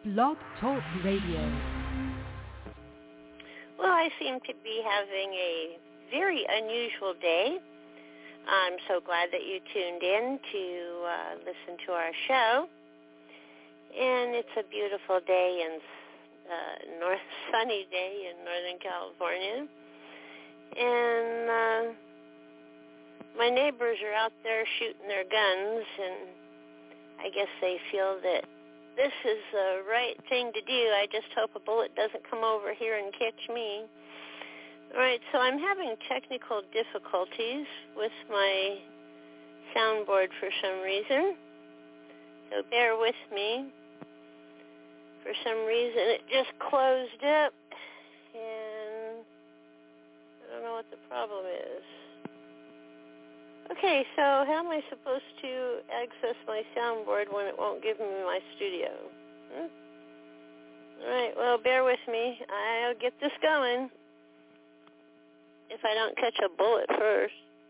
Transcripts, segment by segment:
Blog Talk Radio. Well, I seem to be having a very unusual day. I'm so glad that you tuned in to listen to our show. And it's a beautiful day in sunny day in Northern California. And my neighbors are out there shooting their guns, and I guess they feel that this is the right thing to do. I just hope a bullet doesn't come over here and catch me. All right, so I'm having technical difficulties with my soundboard for some reason. So bear with me. For some reason, it just closed up, and I don't know what the problem is. Okay, so how am I supposed to access my soundboard when it won't give me my studio? All right, well, bear with me. I'll get this going if I don't catch a bullet first.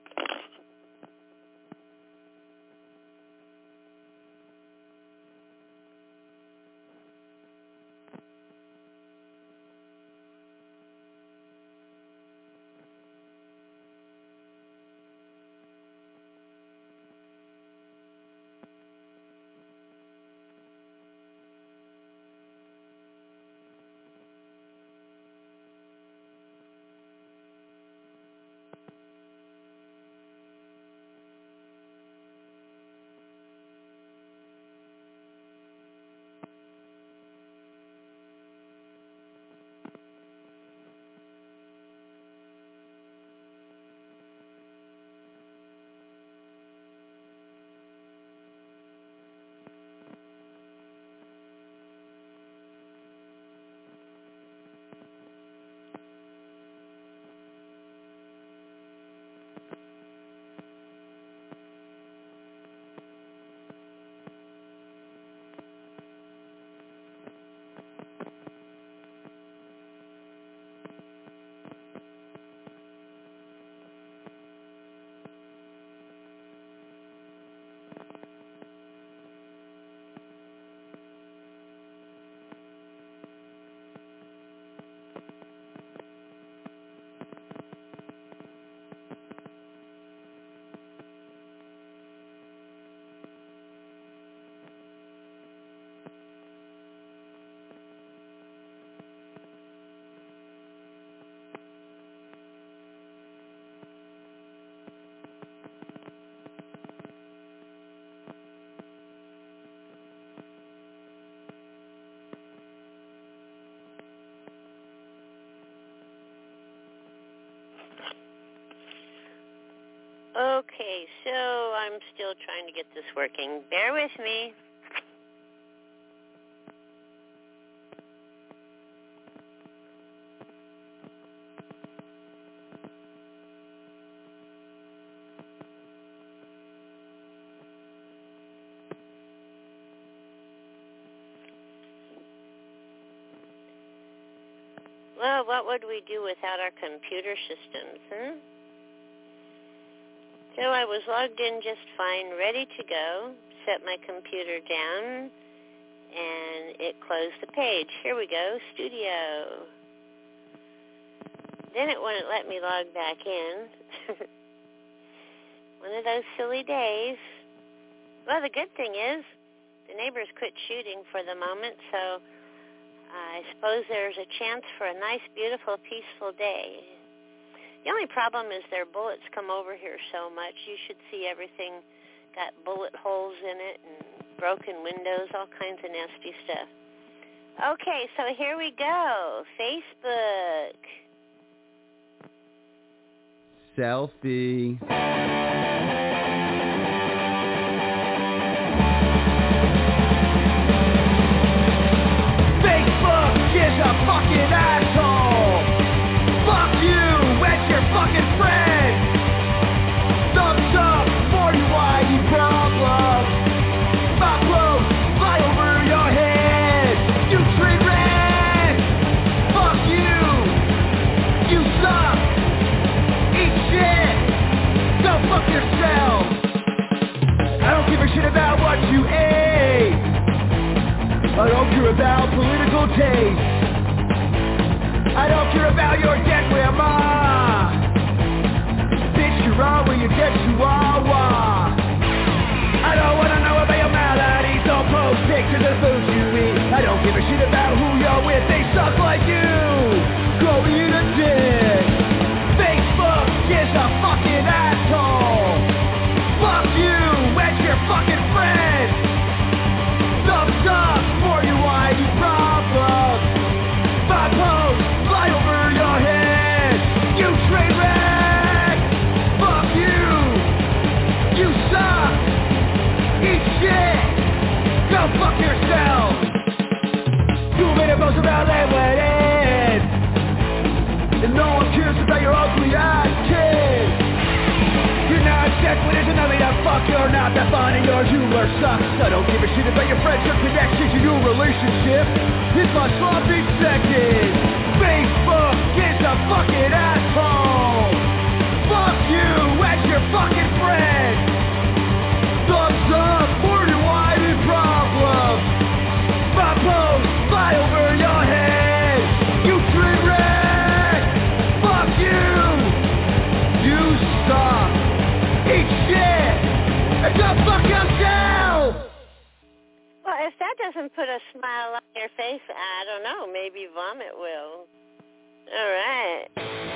Okay, so I'm still trying to get this working. Bear with me. Well, what would we do without our computer systems, So I was logged in just fine, ready to go, set my computer down, and it closed the page. Here we go, studio. Then it wouldn't let me log back in. One of those silly days. Well, the good thing is the neighbors quit shooting for the moment, so I suppose there's a chance for a nice, beautiful, peaceful day. The only problem is their bullets come over here so much. You should see everything got bullet holes in it and broken windows, all kinds of nasty stuff. Okay, so here we go. Facebook. Selfie. Facebook is a fucking asshole. Fuck you and your fucking friends. Thumbs up for you whitey problems. My clothes fly over your head. You train wreck. Fuck you. You suck. Eat shit. Go fuck I don't care about political taste. I don't care about your dead grandma. Bitch, you're all where you get chihuahua. I don't wanna know about your maladies. Don't post pictures of food you eat. I don't give a shit about who you're with. They suck like you. Go eat a dick. Facebook is a fucking asshole. Fuck you and your fucking friends. Thumbs up for your ID problems. My post fly over your head. You train wreck. Fuck you. You suck. Eat shit. Go fuck yourself. You made a post about Laywedding, and no one cares about your ugly ass kid. You're not check when there's another to fuck. You're not that fun and your humor sucks. I don't give a shit about your friends, your connection to your relationship. It's my sloppy second. Facebook is a fucking asshole. Fuck you and your fucking friends. Thumbs up for your whiny problems. My post fly over your head. You train wreck. Fuck you. You suck. Eat shit. And go fuck yourself. Well, if that doesn't put a smile on your face, I don't know. Maybe vomit will. All right.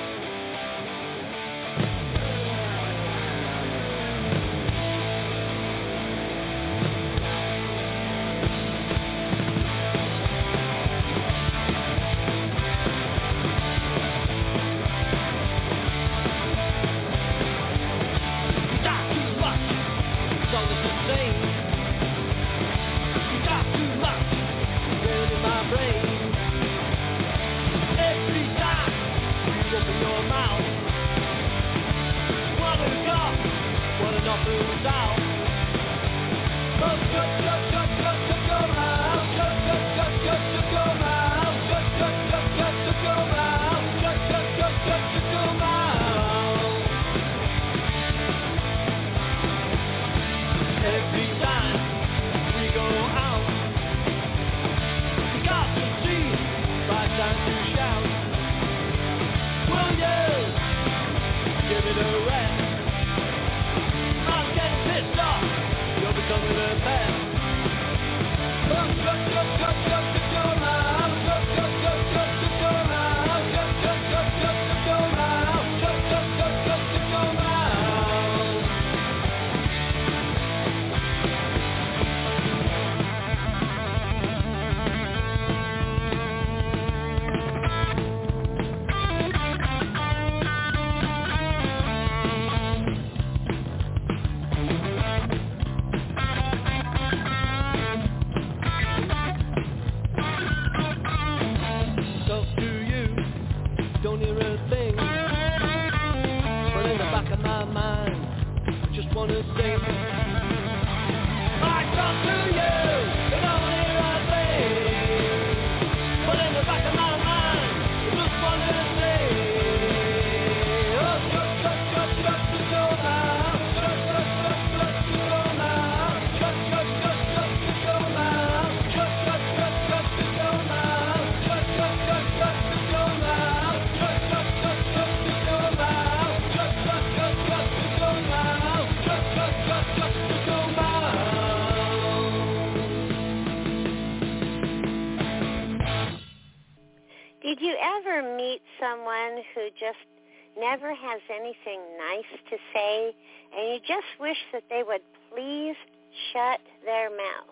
Did you ever meet someone who just never has anything nice to say, and you just wish that they would please shut their mouth?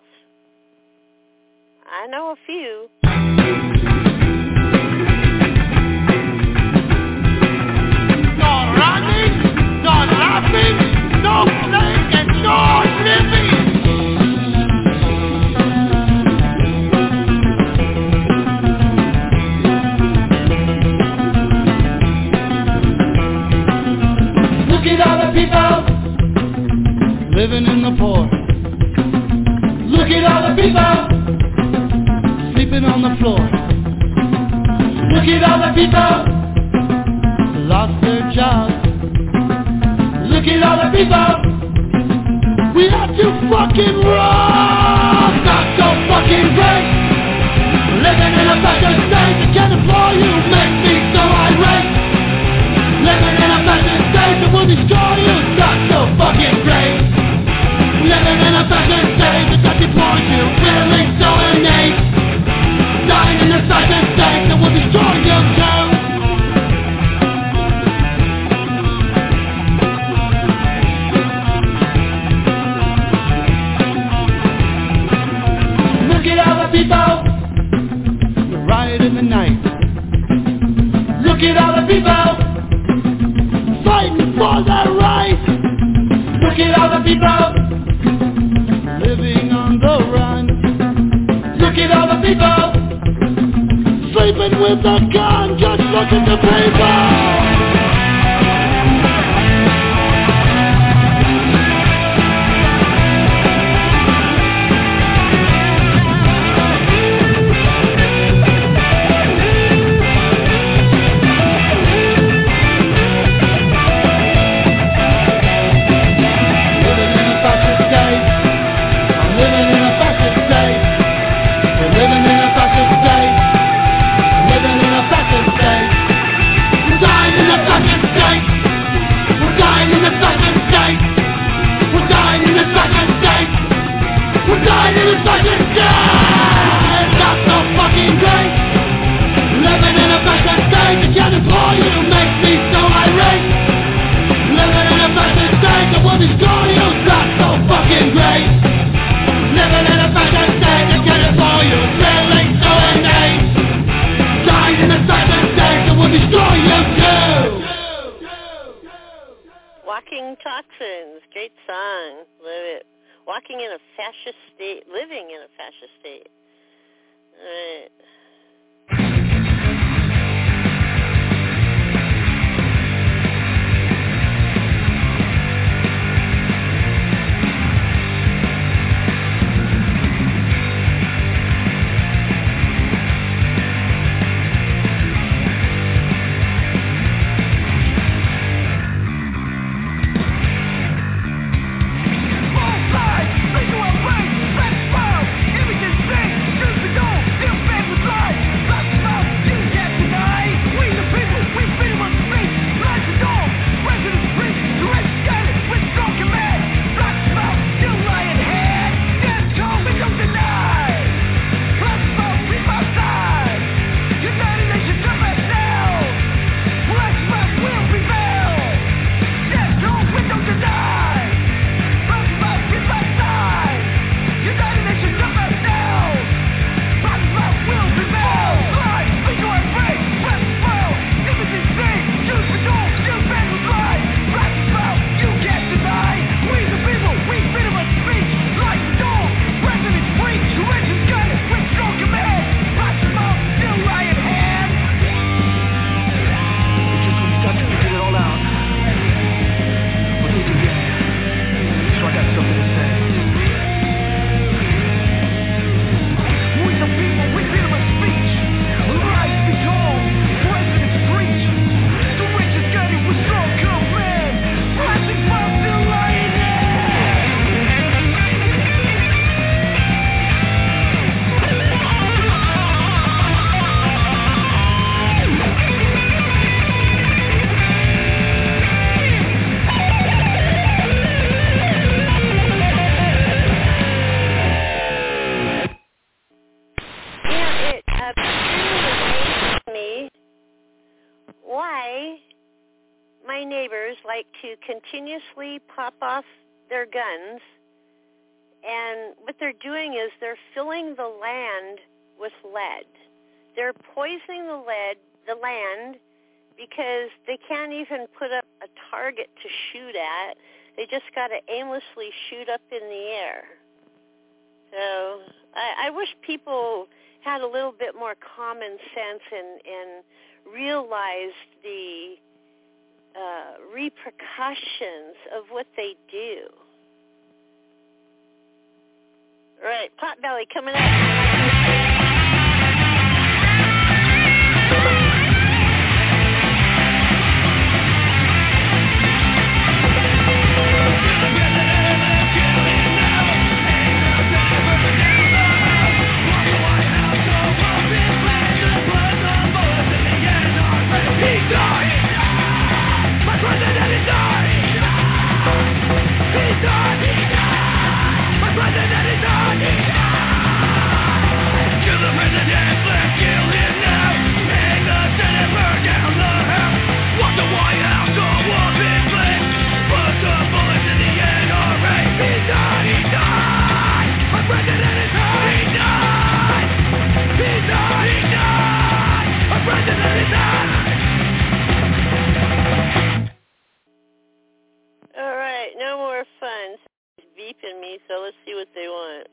I know a few. No running, no laughing, no playing, and no living. Look at all the people living in the poor. Look at all the people sleeping on the floor. Look at all the people lost their jobs. Look at all the people we have to fucking rob. Not so fucking great. the people, the riot in the night. Look at all the people fighting for their right. Look at all the people living on the run. Look at all the people sleeping with a gun. Just look at the people. Walking Toxins, great song. Love it. Walking in a fascist state, living in a fascist state. All right. Continuously pop off their guns, and what they're doing is they're filling the land with lead. They're poisoning the land, because they can't even put up a target to shoot at. They just got to aimlessly shoot up in the air. So I wish people had a little bit more common sense and realized the repercussions of what they do. All right, Potbelly coming up. He died. My brother that is on. me, so let's see what they want.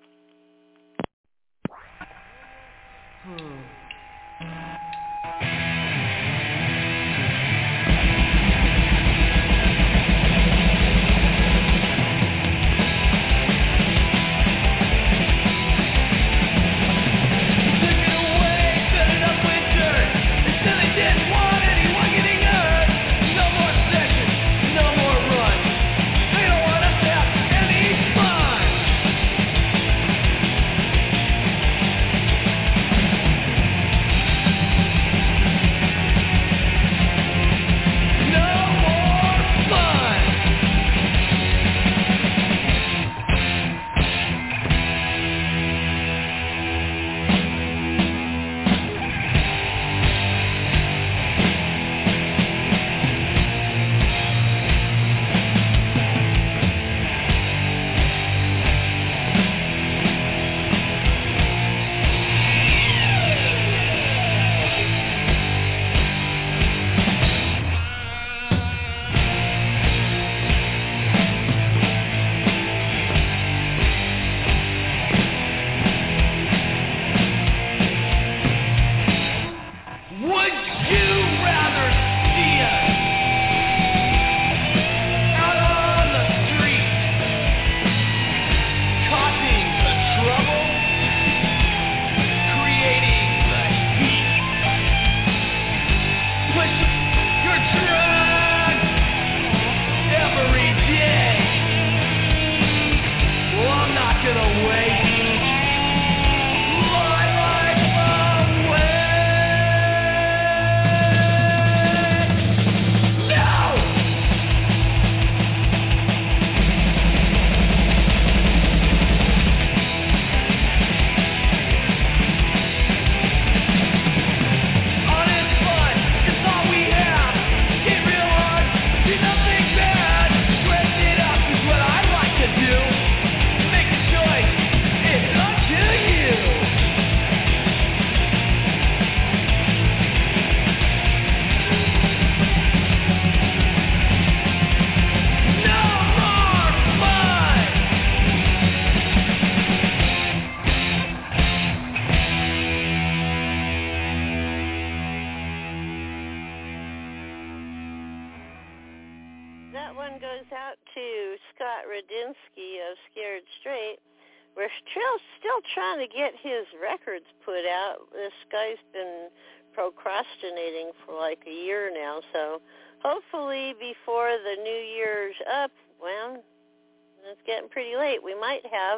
We're still trying to get his records put out. This guy's been procrastinating for like a year now, so hopefully before the new year's up, well, it's getting pretty late, we might have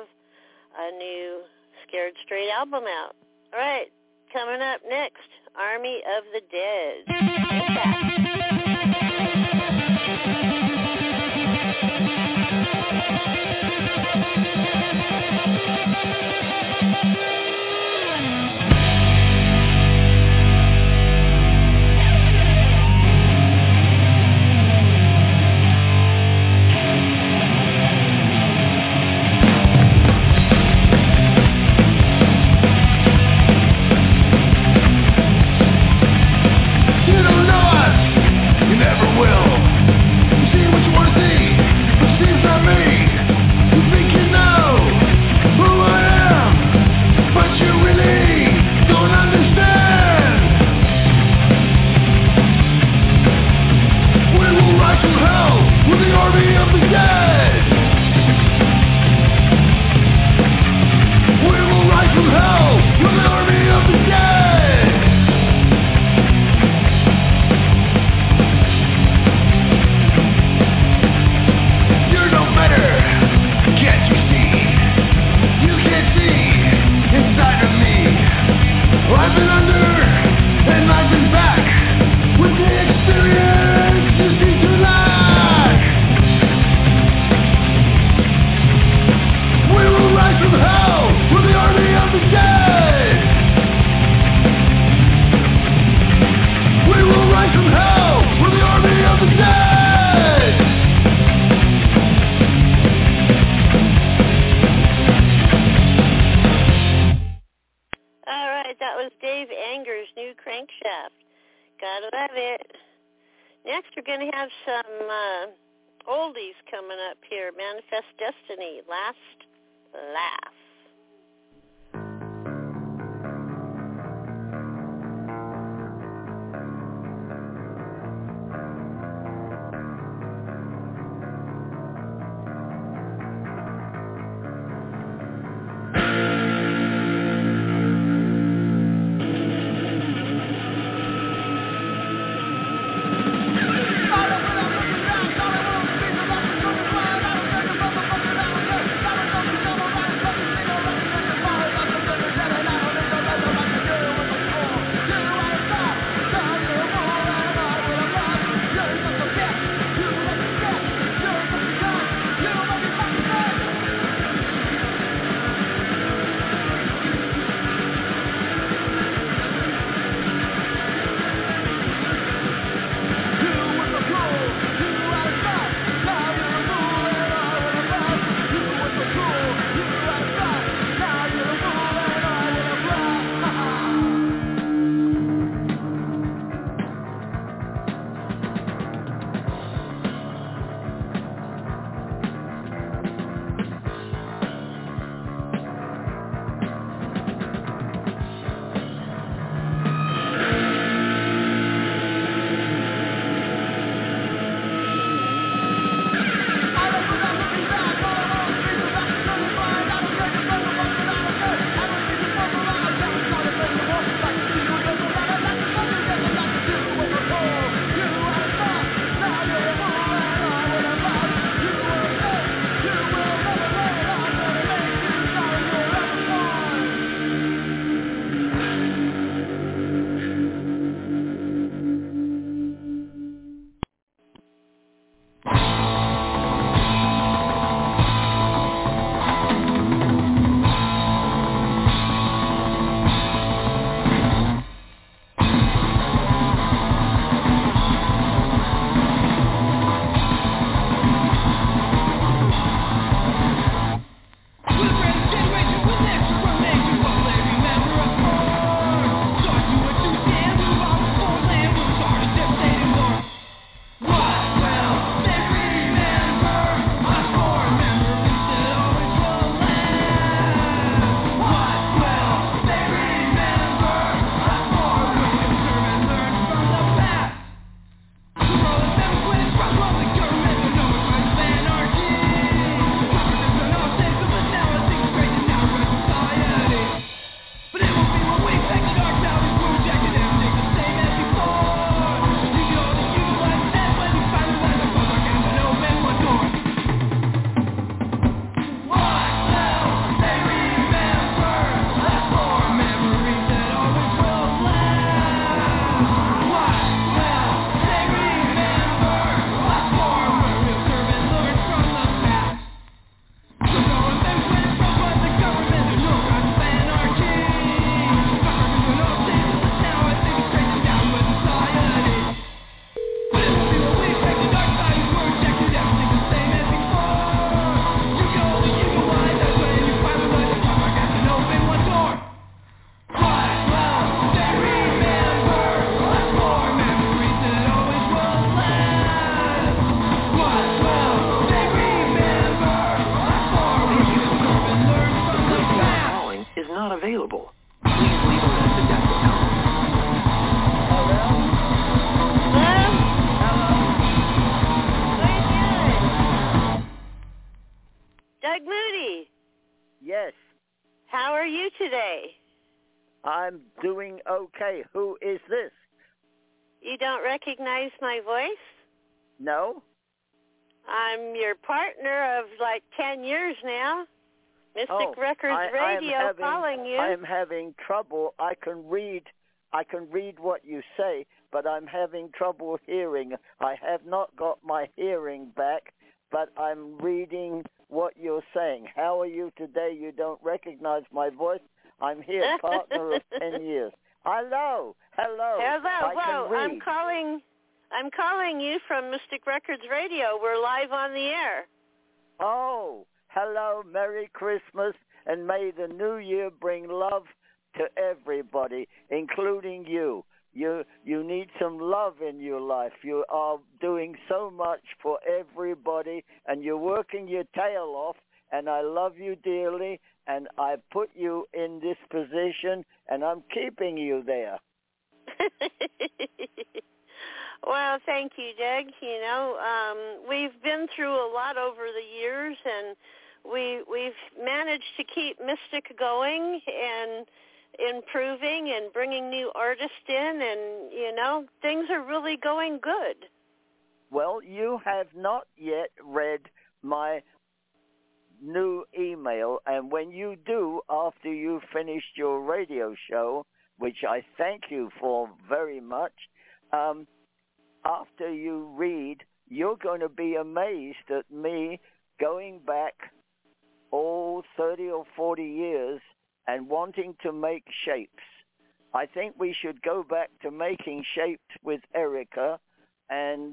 a new Scared Straight album out. All right, coming up next, Army of the Dead. oldies coming up here. Manifest Destiny, Last Laugh. available. Please leave a message at the tone. Hello? Hello? What are you doing? Doug Moody. Yes. How are you today? I'm doing okay. Who is this? You don't recognize my voice? No. I'm your partner of like 10 years now. Mystic Records Radio calling you. I'm having trouble. I can read what you say, but I'm having trouble hearing. I have not got my hearing back, but I'm reading what you're saying. How are you today? You don't recognize my voice? I'm here, partner of 10 years. Hello. Hello. I'm calling you from Mystic Records Radio. We're live on the air. Oh, hello. Merry Christmas, and may the new year bring love to everybody, including you. You need some love in your life. You are doing so much for everybody, and you're working your tail off, and I love you dearly, and I put you in this position, and I'm keeping you there. Well, thank you, Doug. You know, we've been through a lot over the years, and we've managed to keep Mystic going and improving and bringing new artists in, and, you know, things are really going good. Well, you have not yet read my new email, and when you do, after you've finished your radio show, which I thank you for very much, after you read, you're going to be amazed at me going back 30 or 40 years and wanting to make shapes. I think we should go back to making shapes with Erica, and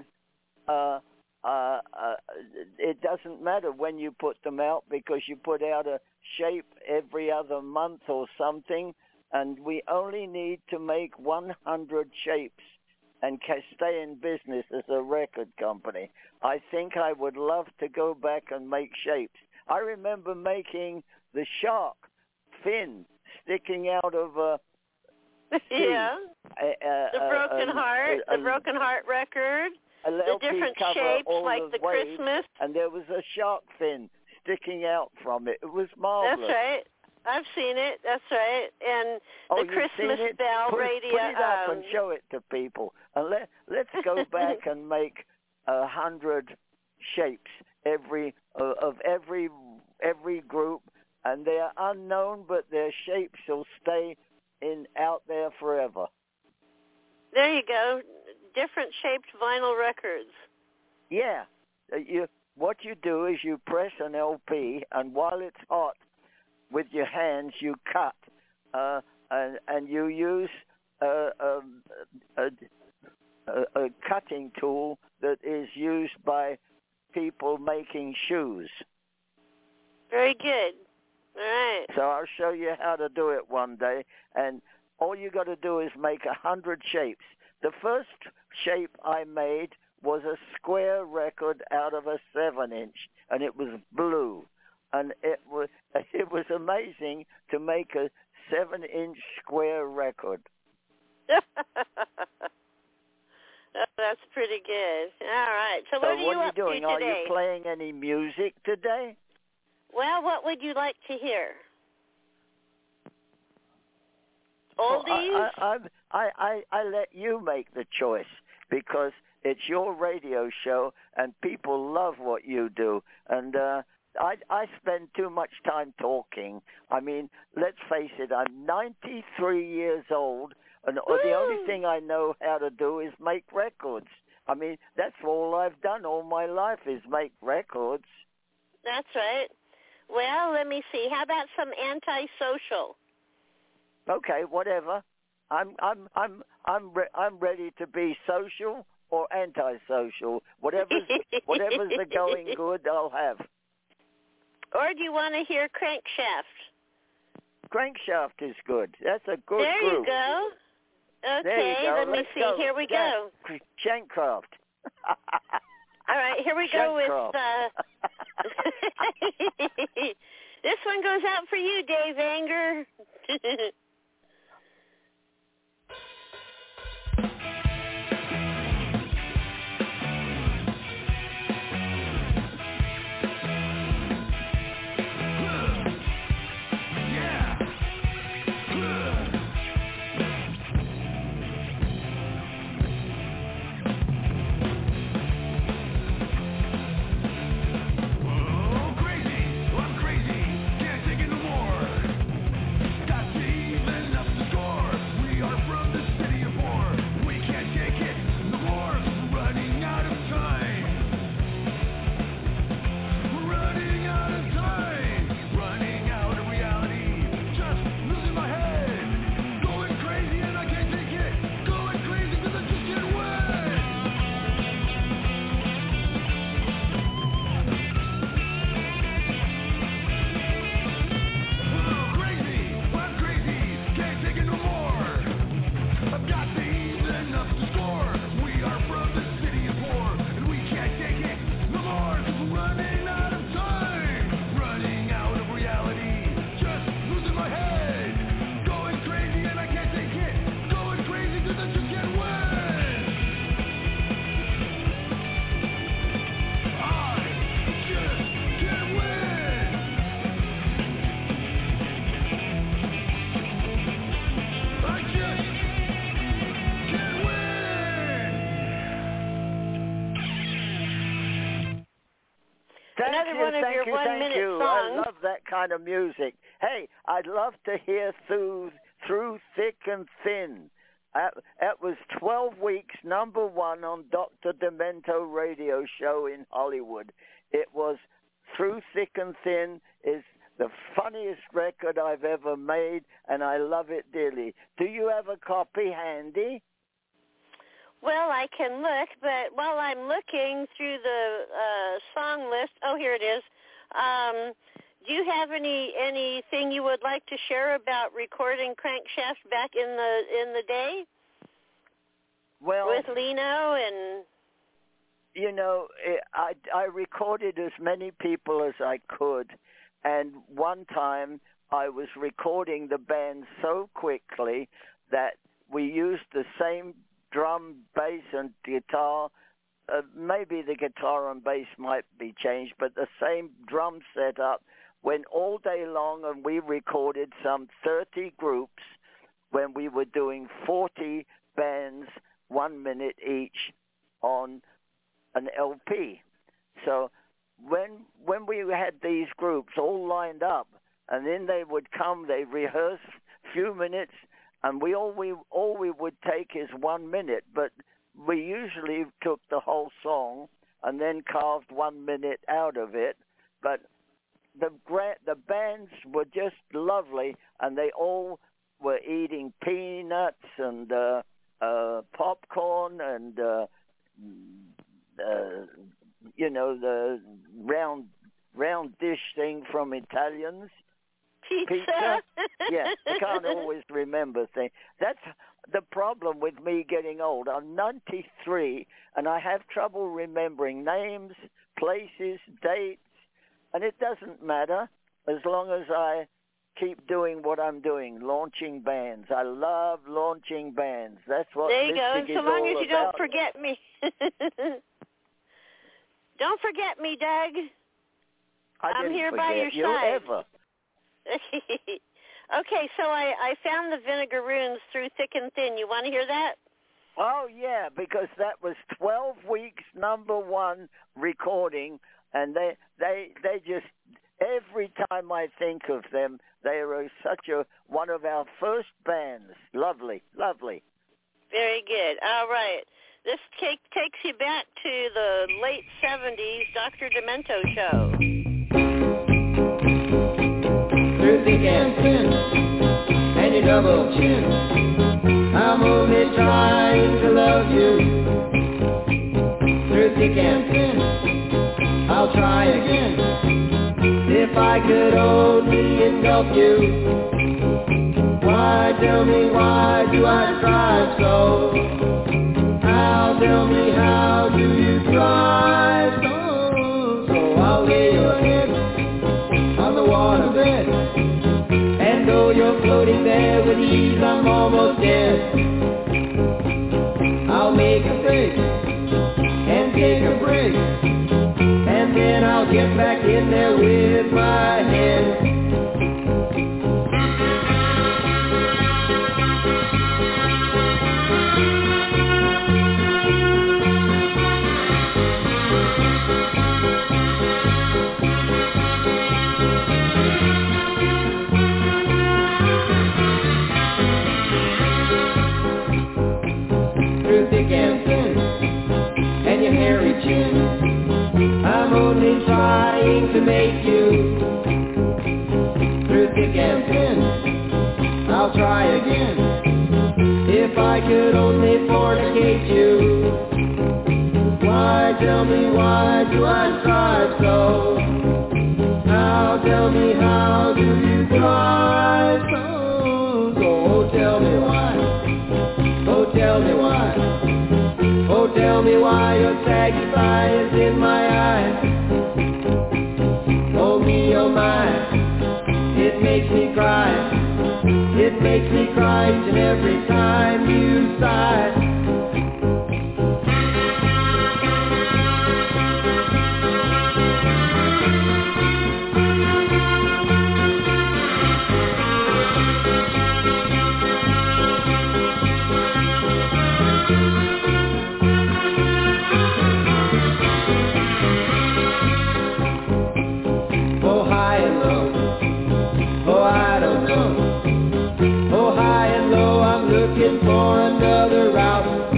it doesn't matter when you put them out, because you put out a shape every other month or something, and we only need to make 100 shapes and stay in business as a record company. I think I would love to go back and make shapes. I remember making the shark fin sticking out of a yeah, the Broken Heart, the Broken Heart record, the different shapes like the Christmas. And there was a shark fin sticking out from it. It was marvelous. That's right. I've seen it. That's right. And the Christmas bell radio. Put it up and show it to people. And let's go back and make 100 shapes of every group, and they're unknown, but their shapes will stay out there forever. There you go. Different shaped vinyl records. Yeah. What you do is you press an LP, and while it's hot, with your hands you cut, and you use a cutting tool that is used by people making shoes. Very good. All right. So I'll show you how to do it one day, and all you got to do is make 100 shapes. The first shape I made was a square record out of a 7-inch, and it was blue. And it was amazing to make a 7-inch square record. That's pretty good. All right. So what are you up to today? Are you playing any music today? Well, what would you like to hear? Oldies? I let you make the choice, because it's your radio show and people love what you do. And I spend too much time talking. I mean, let's face it, I'm 93 years old, and the only thing I know how to do is make records. I mean, that's all I've done all my life is make records. That's right. Well, let me see. How about some Antisocial? Okay, whatever. I'm ready to be social or antisocial. Whatever's the going good, I'll have. Or do you want to hear Crankshaft? Crankshaft is good. That's a good there group. You go. Okay, there you go. let me see. Go. Here we go. Shankcraft. All right, here we go with... This one goes out for you, Dave Anger. I'm crazy, can't take it no more. Got me one of your 1-minute songs. I love that kind of music. Hey, I'd love to hear Through Thick and Thin. That was 12 weeks, number one on Dr. Demento radio show in Hollywood. It was Through Thick and Thin is the funniest record I've ever made, and I love it dearly. Do you have a copy handy? Well, I can look, but while I'm looking through the song list, oh, here it is. Do you have anything you would like to share about recording Crankshaft back in the day? Well, with Lino and... You know, I recorded as many people as I could, and one time I was recording the band so quickly that we used the same drum, bass, and guitar. Maybe the guitar and bass might be changed, but the same drum setup went all day long, and we recorded some 30 groups when we were doing 40 bands, 1 minute each on an LP. So when we had these groups all lined up, and then they would come, they rehearse a few minutes, and all we would take is 1 minute, but we usually took the whole song and then carved 1 minute out of it. But the bands were just lovely, and they all were eating peanuts and popcorn and you know, the round dish thing from Italians. Pizza? Yeah, I can't always remember things. That's the problem with me getting old. I'm 93, and I have trouble remembering names, places, dates, and it doesn't matter as long as I keep doing what I'm doing, launching bands. I love launching bands. That's what there you go, Mystic so long as you about. don't forget me. Don't forget me, Doug. I'm here by your side. Ever. Okay, so I found the Vinegaroons Through Thick and Thin. You want to hear that? Oh, yeah, because that was 12 weeks number one recording, and they just, every time I think of them, they are one of our first bands. Lovely, lovely. Very good. All right. This takes you back to the late 70s Dr. Demento show. Through thick and thin, and your double chin, I'm only trying to love you. Through thick and thin, I'll try again, if I could only engulf you. Why, tell me, why do I try so? How, tell me, how do you try so? So I'll lay your head on the waterbed, and though you're floating there with ease, I'm almost dead. I'll make a break and take a break, and then I'll get back in there with my head. I'm only trying to make you through thick and thin. I'll try again, if I could only fornicate you. Why, tell me, why do I try so? How, tell me, how do you try so? So tell me why, oh tell me why. Oh, tell me why your saggy fly is in my eye. Oh me, oh my, it makes me cry. It makes me cry each and every time you sigh. for another route.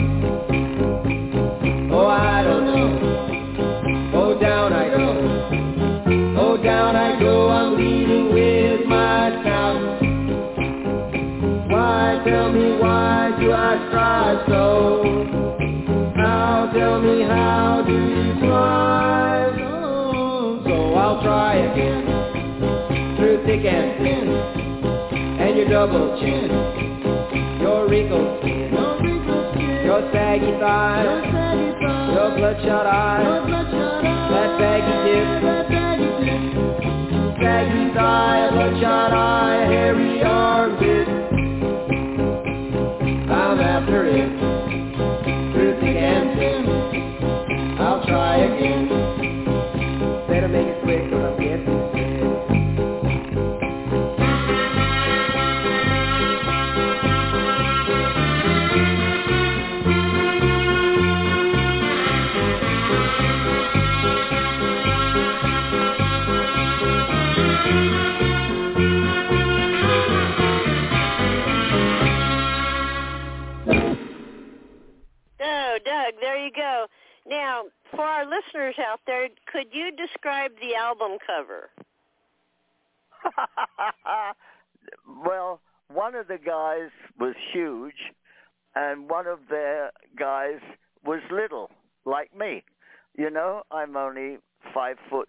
Oh, I don't know. Oh, down I go. Oh, down I go. I'm leading with my snout. Why, tell me, why do I strive so? Now tell me, how do you fly? Oh, so I'll try again, through thick and thin, and your double chin, your wrinkled skin, your saggy thighs, your bloodshot eyes, that baggy dip, saggy thigh, bloodshot eye, hairy armpit. I'm after it, through thick and thin. I'll try again. Better make it quick or I'm getting sick. Oh, Doug, there you go. Now, for our listeners out there, could you describe the album cover? Well, one of the guys was huge, and one of their guys was little, like me. You know, I'm only 5'2",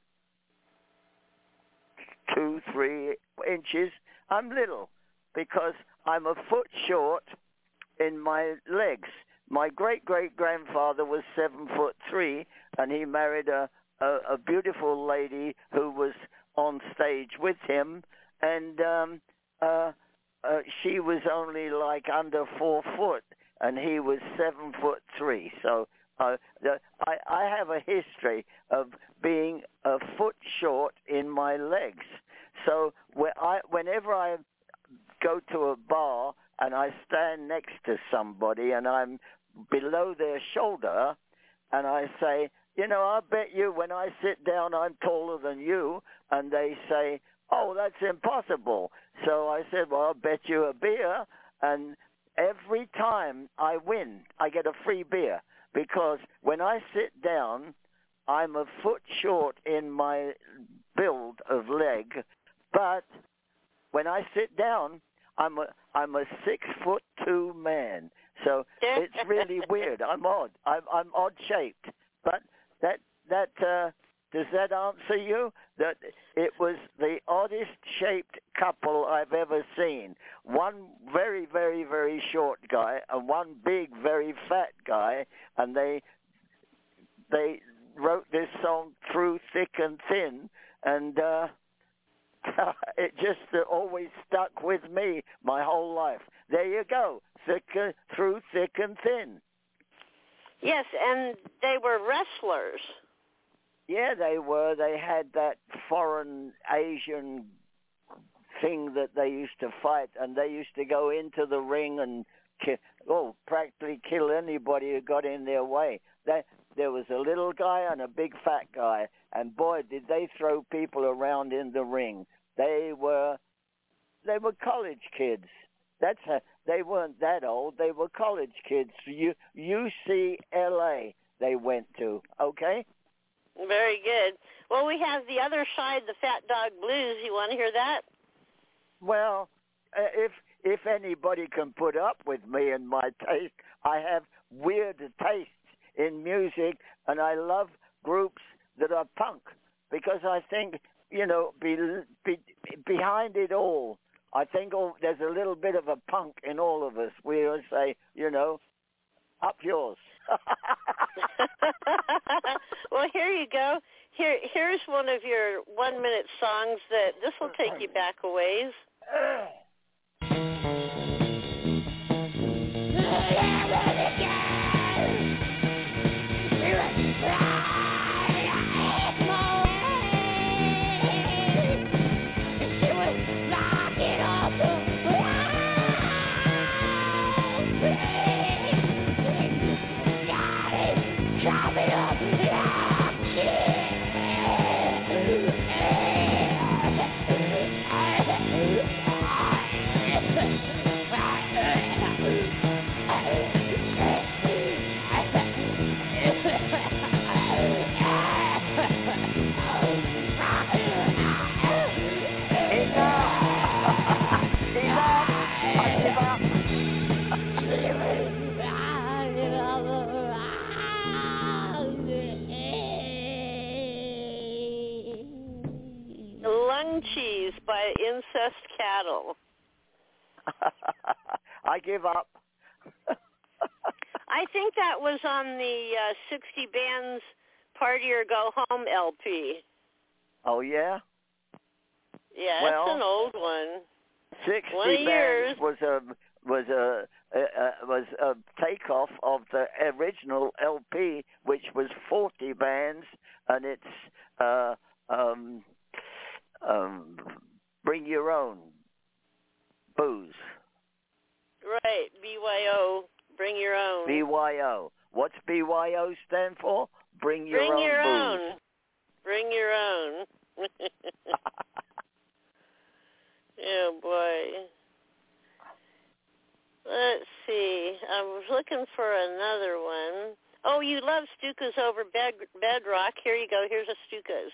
3 inches. I'm little because I'm a foot short in my legs. My great-great-grandfather was 7'3", and he married a beautiful lady who was on stage with him, and she was only like under 4 foot, and he was 7'3". So I have a history of being a foot short in my legs. So whenever I go to a bar and I stand next to somebody and I'm below their shoulder, and I say, you know, I bet you when I sit down I'm taller than you, and they say, oh, that's impossible. So I said, well, I'll bet you a beer, and every time I win, I get a free beer, because when I sit down, I'm a foot short in my build of leg, but when I sit down, I'm a 6'2" man. So it's really weird. I'm odd. I'm odd shaped. But that does that answer you? That it was the oddest shaped couple I've ever seen. One very, very, very short guy and one big, very fat guy, and they wrote this song Through Thick and Thin, and it just always stuck with me my whole life. There you go, Through Thick and Thin. Yes, and they were wrestlers. Yeah, they were. They had that foreign Asian thing that they used to fight, and they used to go into the ring and practically kill anybody who got in their way. There was a little guy and a big fat guy, and boy, did they throw people around in the ring. They were college kids. They weren't that old. They were college kids. UCLA they went to. Okay. Very good. Well, we have the other side, the Fat Dog Blues. You want to hear that? Well, if anybody can put up with me and my taste, I have weird tastes in music, and I love groups that are punk, because I think, you know, behind it all, I think there's a little bit of a punk in all of us. We always say, you know, up yours. Well, here you go. Here's one of your 1-minute songs that this will take you back a ways. Incest Cattle. I give up. I think that was on the 60 Bands Party or Go Home LP. Oh, yeah? Yeah, Well, it's an old one. 60 years. Bands was a takeoff of the original LP, which was 40 bands, and it's Bring Your Own Booze. Right, BYO, Bring Your Own. BYO. What's BYO stand for? Bring Your Own Booze. Bring Your Own. Oh, boy. Let's see. I was looking for another one. Oh, you love Stukas over Bedrock. Here you go. Here's a Stukas.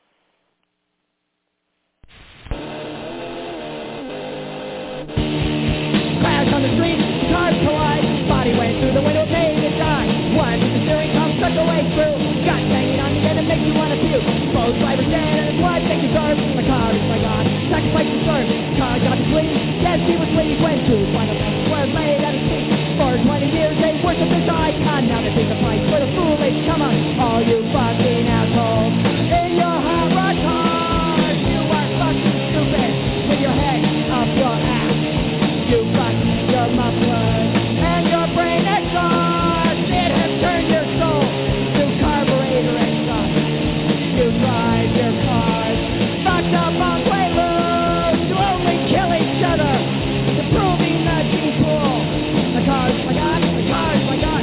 Crash on the street, cars collide. Body went through the window, made it die. One with the steering pump stuck away through. Guts hanging on the end and makes you want to puke. Both drivers dead and his wife takes a serve. The car is my God, sacrifice to serve. Car got to sleep, yes he was asleep when two final things were laid at his feet. For 20 years they worshipped this icon. Now they pay the price for the foolish. Come on, all you fucking assholes. In your hot rod cars, you are fucking stupid. With your head up your ass. You got your muffler and your brain exhaust. It has turned your soul to carburetor exhaust. You drive your cars fucked up on Quaaludes. You only kill each other, improving the gene pool. The cars, my God, the cars, my God.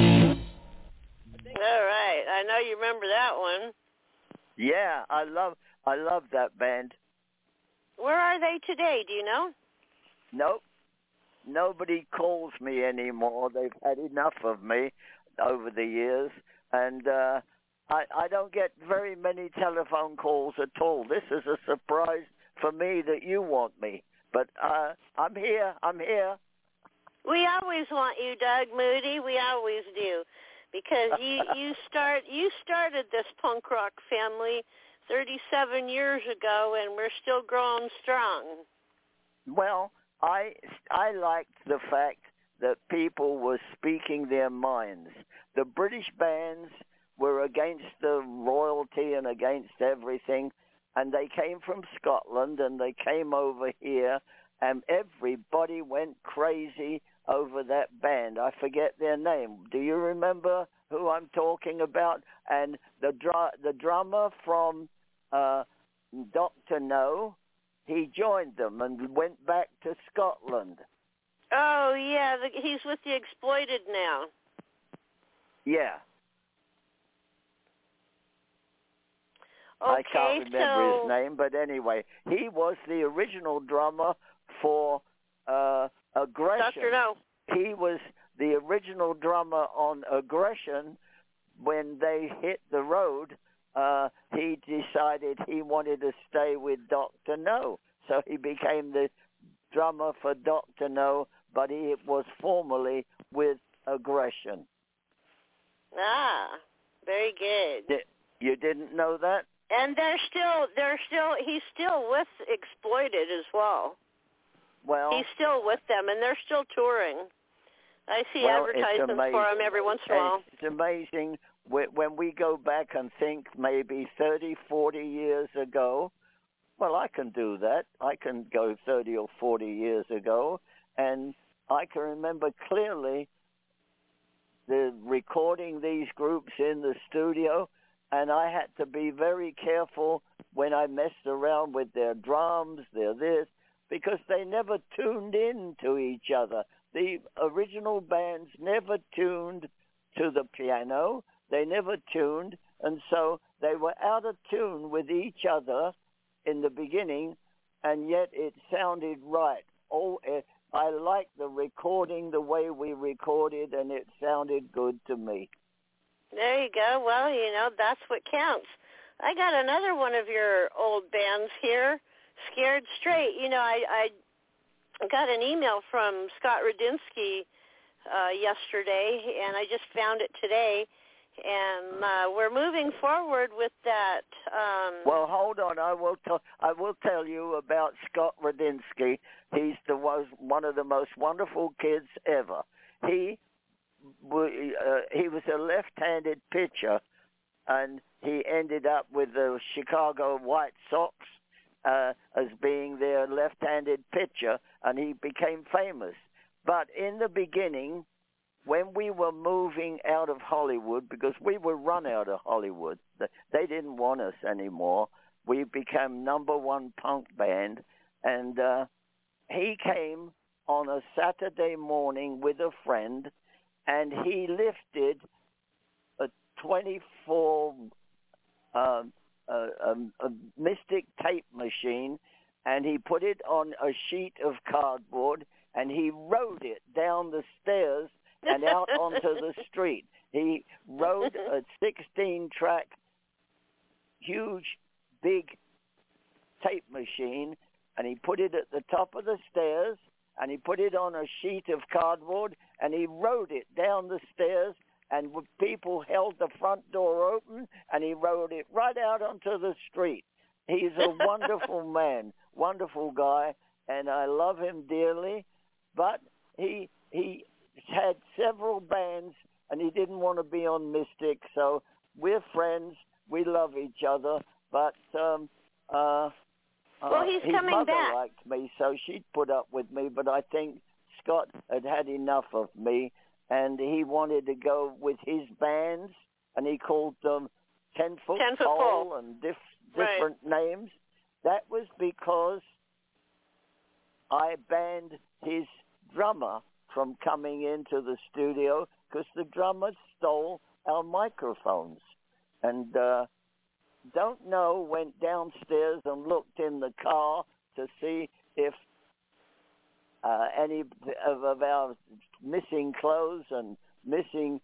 All right, I know you remember that one. Yeah, I love that band. Where are they today? Do you know? Nope. Nobody calls me anymore. They've had enough of me over the years, and I don't get very many telephone calls at all. This is a surprise for me that you want me, but I'm here. We always want you, Doug Moody. We always do, because you started this punk rock family 37 years ago, and we're still growing strong. Well, I liked the fact that people were speaking their minds. The British bands were against the royalty and against everything, and they came from Scotland, and they came over here, and everybody went crazy over that band. I forget their name. Do you remember who I'm talking about? And the drummer from Dr. No, he joined them and went back to Scotland. Oh, yeah, he's with the Exploited now. Yeah. Okay, I can't remember his name, but anyway, he was the original drummer for Aggression. Dr. No. He was the original drummer on Aggression. When they hit the road, he decided he wanted to stay with Dr. No. So he became the drummer for Dr. No, but he was formerly with Aggression. Ah, very good. You didn't know that? And he's still with Exploited as well. Well, he's still with them, and they're still touring. I see advertisements for him every once in a while. It's amazing when we go back and think maybe 30, 40 years ago. Well, I can do that. I can go 30 or 40 years ago, and I can remember clearly the recording these groups in the studio, and I had to be very careful when I messed around with their drums, their this, because they never tuned in to each other. The original bands never tuned to the piano. They never tuned, and so they were out of tune with each other in the beginning, and yet it sounded right. I liked the recording, the way we recorded, and it sounded good to me. There you go. Well, that's what counts. I got another one of your old bands here, Scared Straight. I got an email from Scott Radinsky yesterday, and I just found it today. and we're moving forward with that. Well, hold on. I will tell you about Scott Radinsky. He's one of the most wonderful kids ever. He was a left-handed pitcher, and he ended up with the Chicago White Sox as being their left-handed pitcher, and he became famous. But in the beginning, when we were moving out of Hollywood, because we were run out of Hollywood, they didn't want us anymore. We became #1 punk band, and he came on a Saturday morning with a friend, and he lifted a 24 Mystic tape machine, and he put it on a sheet of cardboard, and he rode it down the stairs and out onto the street. He rode a 16-track, huge, big tape machine, and he put it at the top of the stairs, and he put it on a sheet of cardboard, and he rode it down the stairs, and people held the front door open, and he rode it right out onto the street. He's a wonderful man, wonderful guy, and I love him dearly, but he had several bands, and he didn't want to be on Mystic, so we're friends. We love each other, but well, he's his coming mother back. liked me, so she'd put up with me, but I think Scott had had enough of me, and he wanted to go with his bands, and he called them 10-Foot Pole and different names. That was because I banned his drummer from coming into the studio because the drummer stole our microphones. And Don't Know went downstairs and looked in the car to see if any of our missing clothes and missing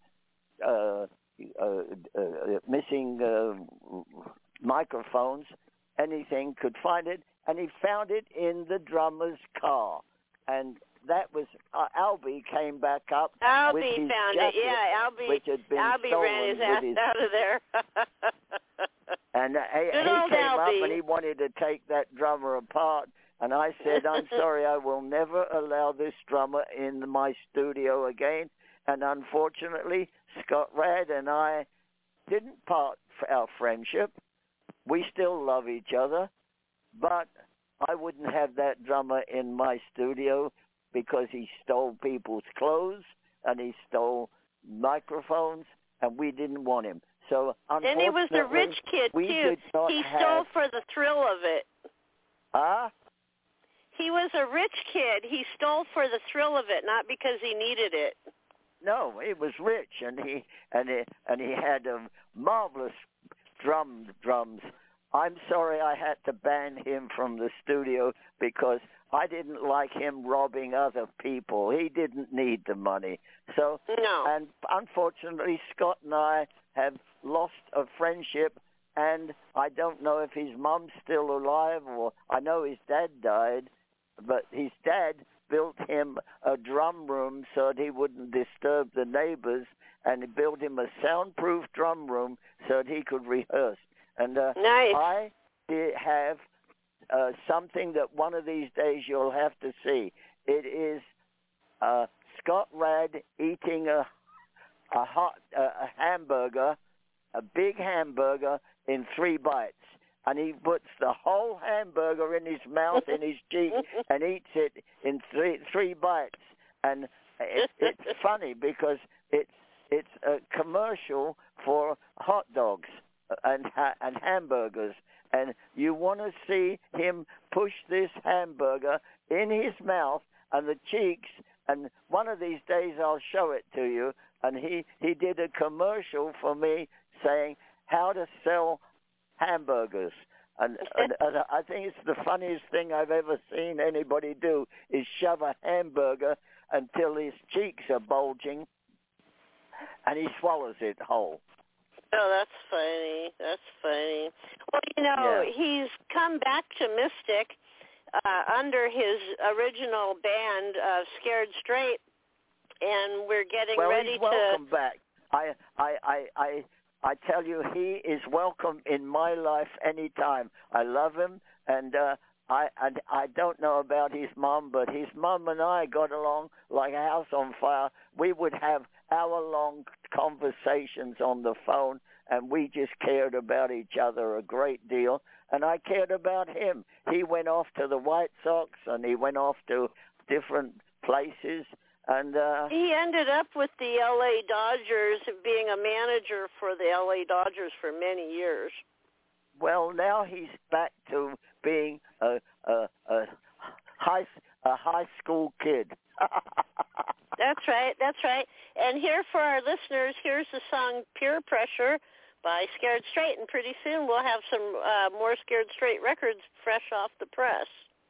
microphones, anything, could find it, and he found it in the drummer's car. And that was Albie came back up. Albie with his found jacket, it. Yeah, Albie. which had been Albie stolen ran his ass with out of there. And he Good old came Albie. up and he wanted to take that drummer apart. And I said, I'm sorry, I will never allow this drummer in my studio again. And unfortunately, Scott Rad and I didn't part our friendship. We still love each other. But I wouldn't have that drummer in my studio because he stole people's clothes and he stole microphones, and we didn't want him. So and he was a rich kid, we too. did not He have... stole for the thrill of it. Huh? He was a rich kid. He stole for the thrill of it, not because he needed it. No, he was rich, and he had marvelous drums. I'm sorry I had to ban him from the studio because I didn't like him robbing other people. He didn't need the money. So, no. And unfortunately, Scott and I have lost a friendship, and I don't know if his mom's still alive, or I know his dad died, but his dad built him a drum room so that he wouldn't disturb the neighbors, and he built him a soundproof drum room so that he could rehearse. And nice. I have something that one of these days you'll have to see. It is Scott Rad eating a hamburger, a big hamburger in 3 bites. And he puts the whole hamburger in his mouth, in his cheek, and eats it in three bites. And it's funny because it's a commercial for hot dogs and hamburgers. And you want to see him push this hamburger in his mouth and the cheeks. And one of these days I'll show it to you. And he did a commercial for me saying how to sell hamburgers. And I think it's the funniest thing I've ever seen anybody do is shove a hamburger until his cheeks are bulging, and he swallows it whole. Oh, that's funny. That's funny. Well, you know, He's come back to Mystic under his original band, Scared Straight, and we're getting ready welcome back. I tell you, he is welcome in my life anytime. I love him, and I don't know about his mom, but his mom and I got along like a house on fire. We would have hour-long conversations on the phone, and we just cared about each other a great deal, and I cared about him. He went off to the White Sox, and he went off to different places, and he ended up with the L.A. Dodgers, being a manager for the L.A. Dodgers for many years. Well, now he's back to being a high school kid. That's right. And here for our listeners, here's the song Peer Pressure by Scared Straight, and pretty soon we'll have some more Scared Straight records fresh off the press.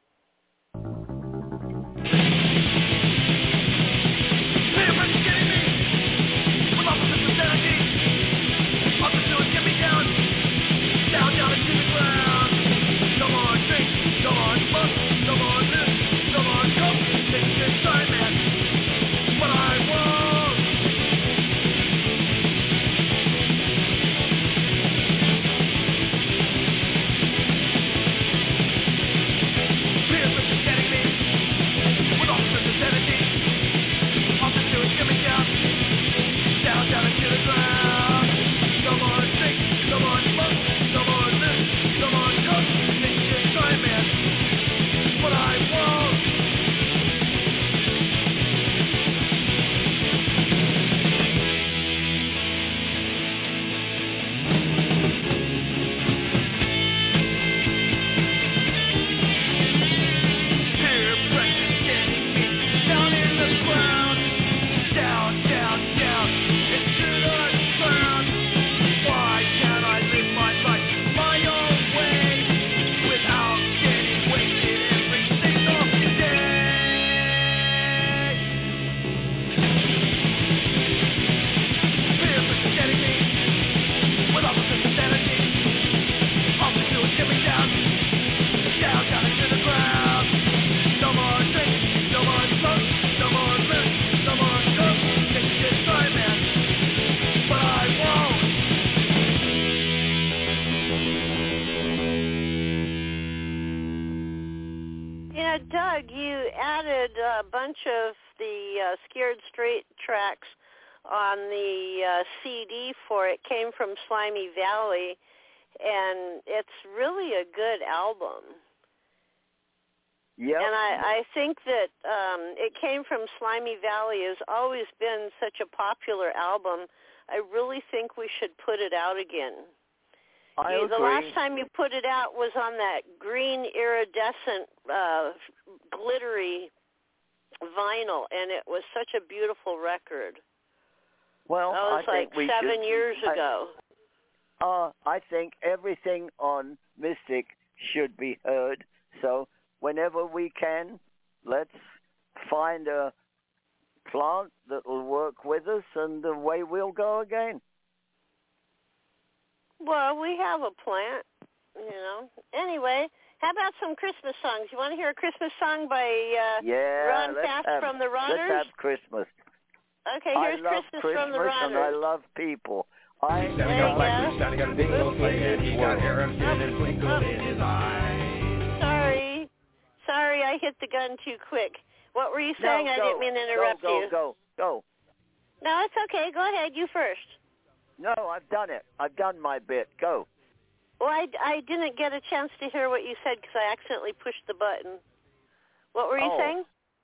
Doug, you added a bunch of the Scared Straight tracks on the CD for it. Came from Slimy Valley, and it's really a good album. Yeah. And I think that It Came from Slimy Valley has always been such a popular album. I really think we should put it out again. I agree. The last time you put it out was on that green iridescent glittery vinyl, and it was such a beautiful record. Well, that was I think like 7 years ago. I think everything on Mystic should be heard. So whenever we can, let's find a plant that will work with us, and away we'll go again. Well, we have a plant, you know. Anyway, how about some Christmas songs? You want to hear a Christmas song by Ron Fast from the Rotters? Let's have Christmas. Okay, here's I love Christmas from the Rotters. And I love people. There you go. Sorry, I hit the gun too quick. What were you saying? I didn't mean to interrupt you. Go. No, it's okay. Go ahead. You first. No, I've done it. I've done my bit. Go. Well, I didn't get a chance to hear what you said because I accidentally pushed the button. What were you saying?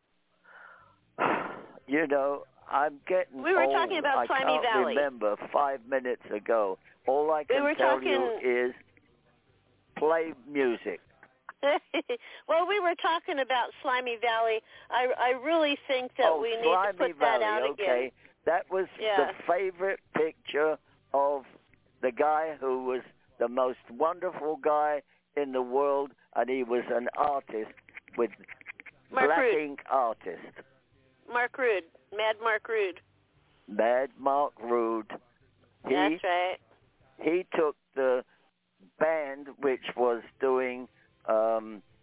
You know, I'm getting We were old. talking about Slimy Valley. I can't remember 5 minutes ago. All I can tell you is play music. Well, we were talking about Slimy Valley. I really think that we need to put that out again. Okay. That was the favorite picture of the guy who was the most wonderful guy in the world, and he was an artist with black ink artist. Mark Rude. Mad Mark Rude. Mad Mark Rude. That's right. He took the band which was doing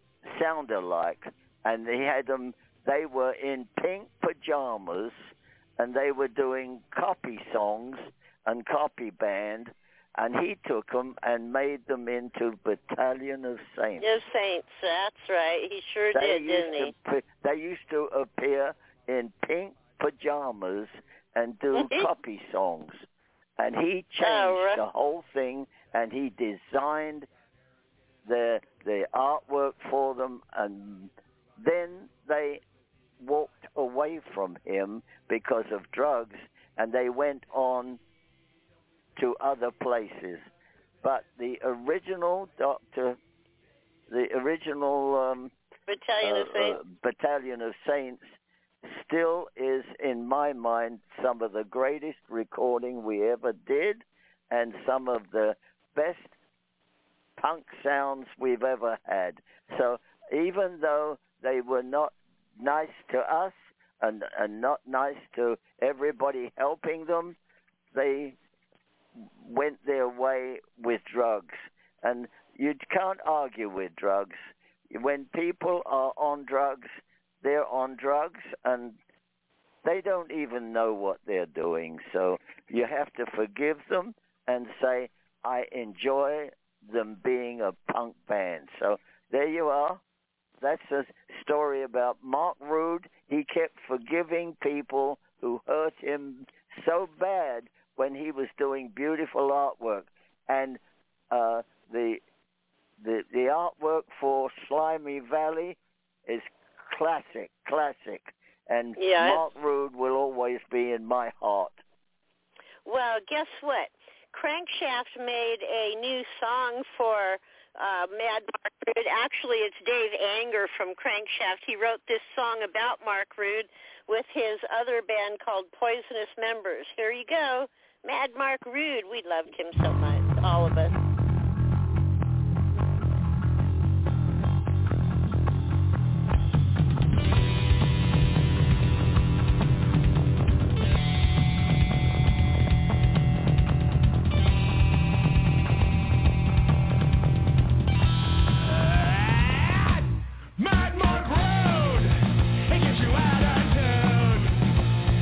Sound Alike, and he had them. They were in pink pajamas, and they were doing copy songs and copy band, and he took them and made them into Battalion of Saints. Yes, Saints, that's right. He sure did, didn't he? They used to appear in pink pajamas and do copy songs. And he changed the whole thing, and he designed the artwork for them, and then they walked away from him because of drugs, and they went on to other places. But the original Battalion of Saints still is, in my mind, some of the greatest recording we ever did, and some of the best punk sounds we've ever had. So even though they were not nice to us and not nice to everybody helping them, they went their way with drugs. And you can't argue with drugs. When people are on drugs, they're on drugs, and they don't even know what they're doing. So you have to forgive them and say, I enjoy them being a punk band. So there you are. That's a story about Mark Rude. He kept forgiving people who hurt him so bad when he was doing beautiful artwork. And the artwork for Slimy Valley is classic. And Mark Rude will always be in my heart. Well, guess what? Crankshaft made a new song for Mad Mark Rude. Actually, it's Dave Anger from Crankshaft. He wrote this song about Mark Rude with his other band called Poisonous Members. Here you go. Mad Mark Rude. We loved him so much, all of us.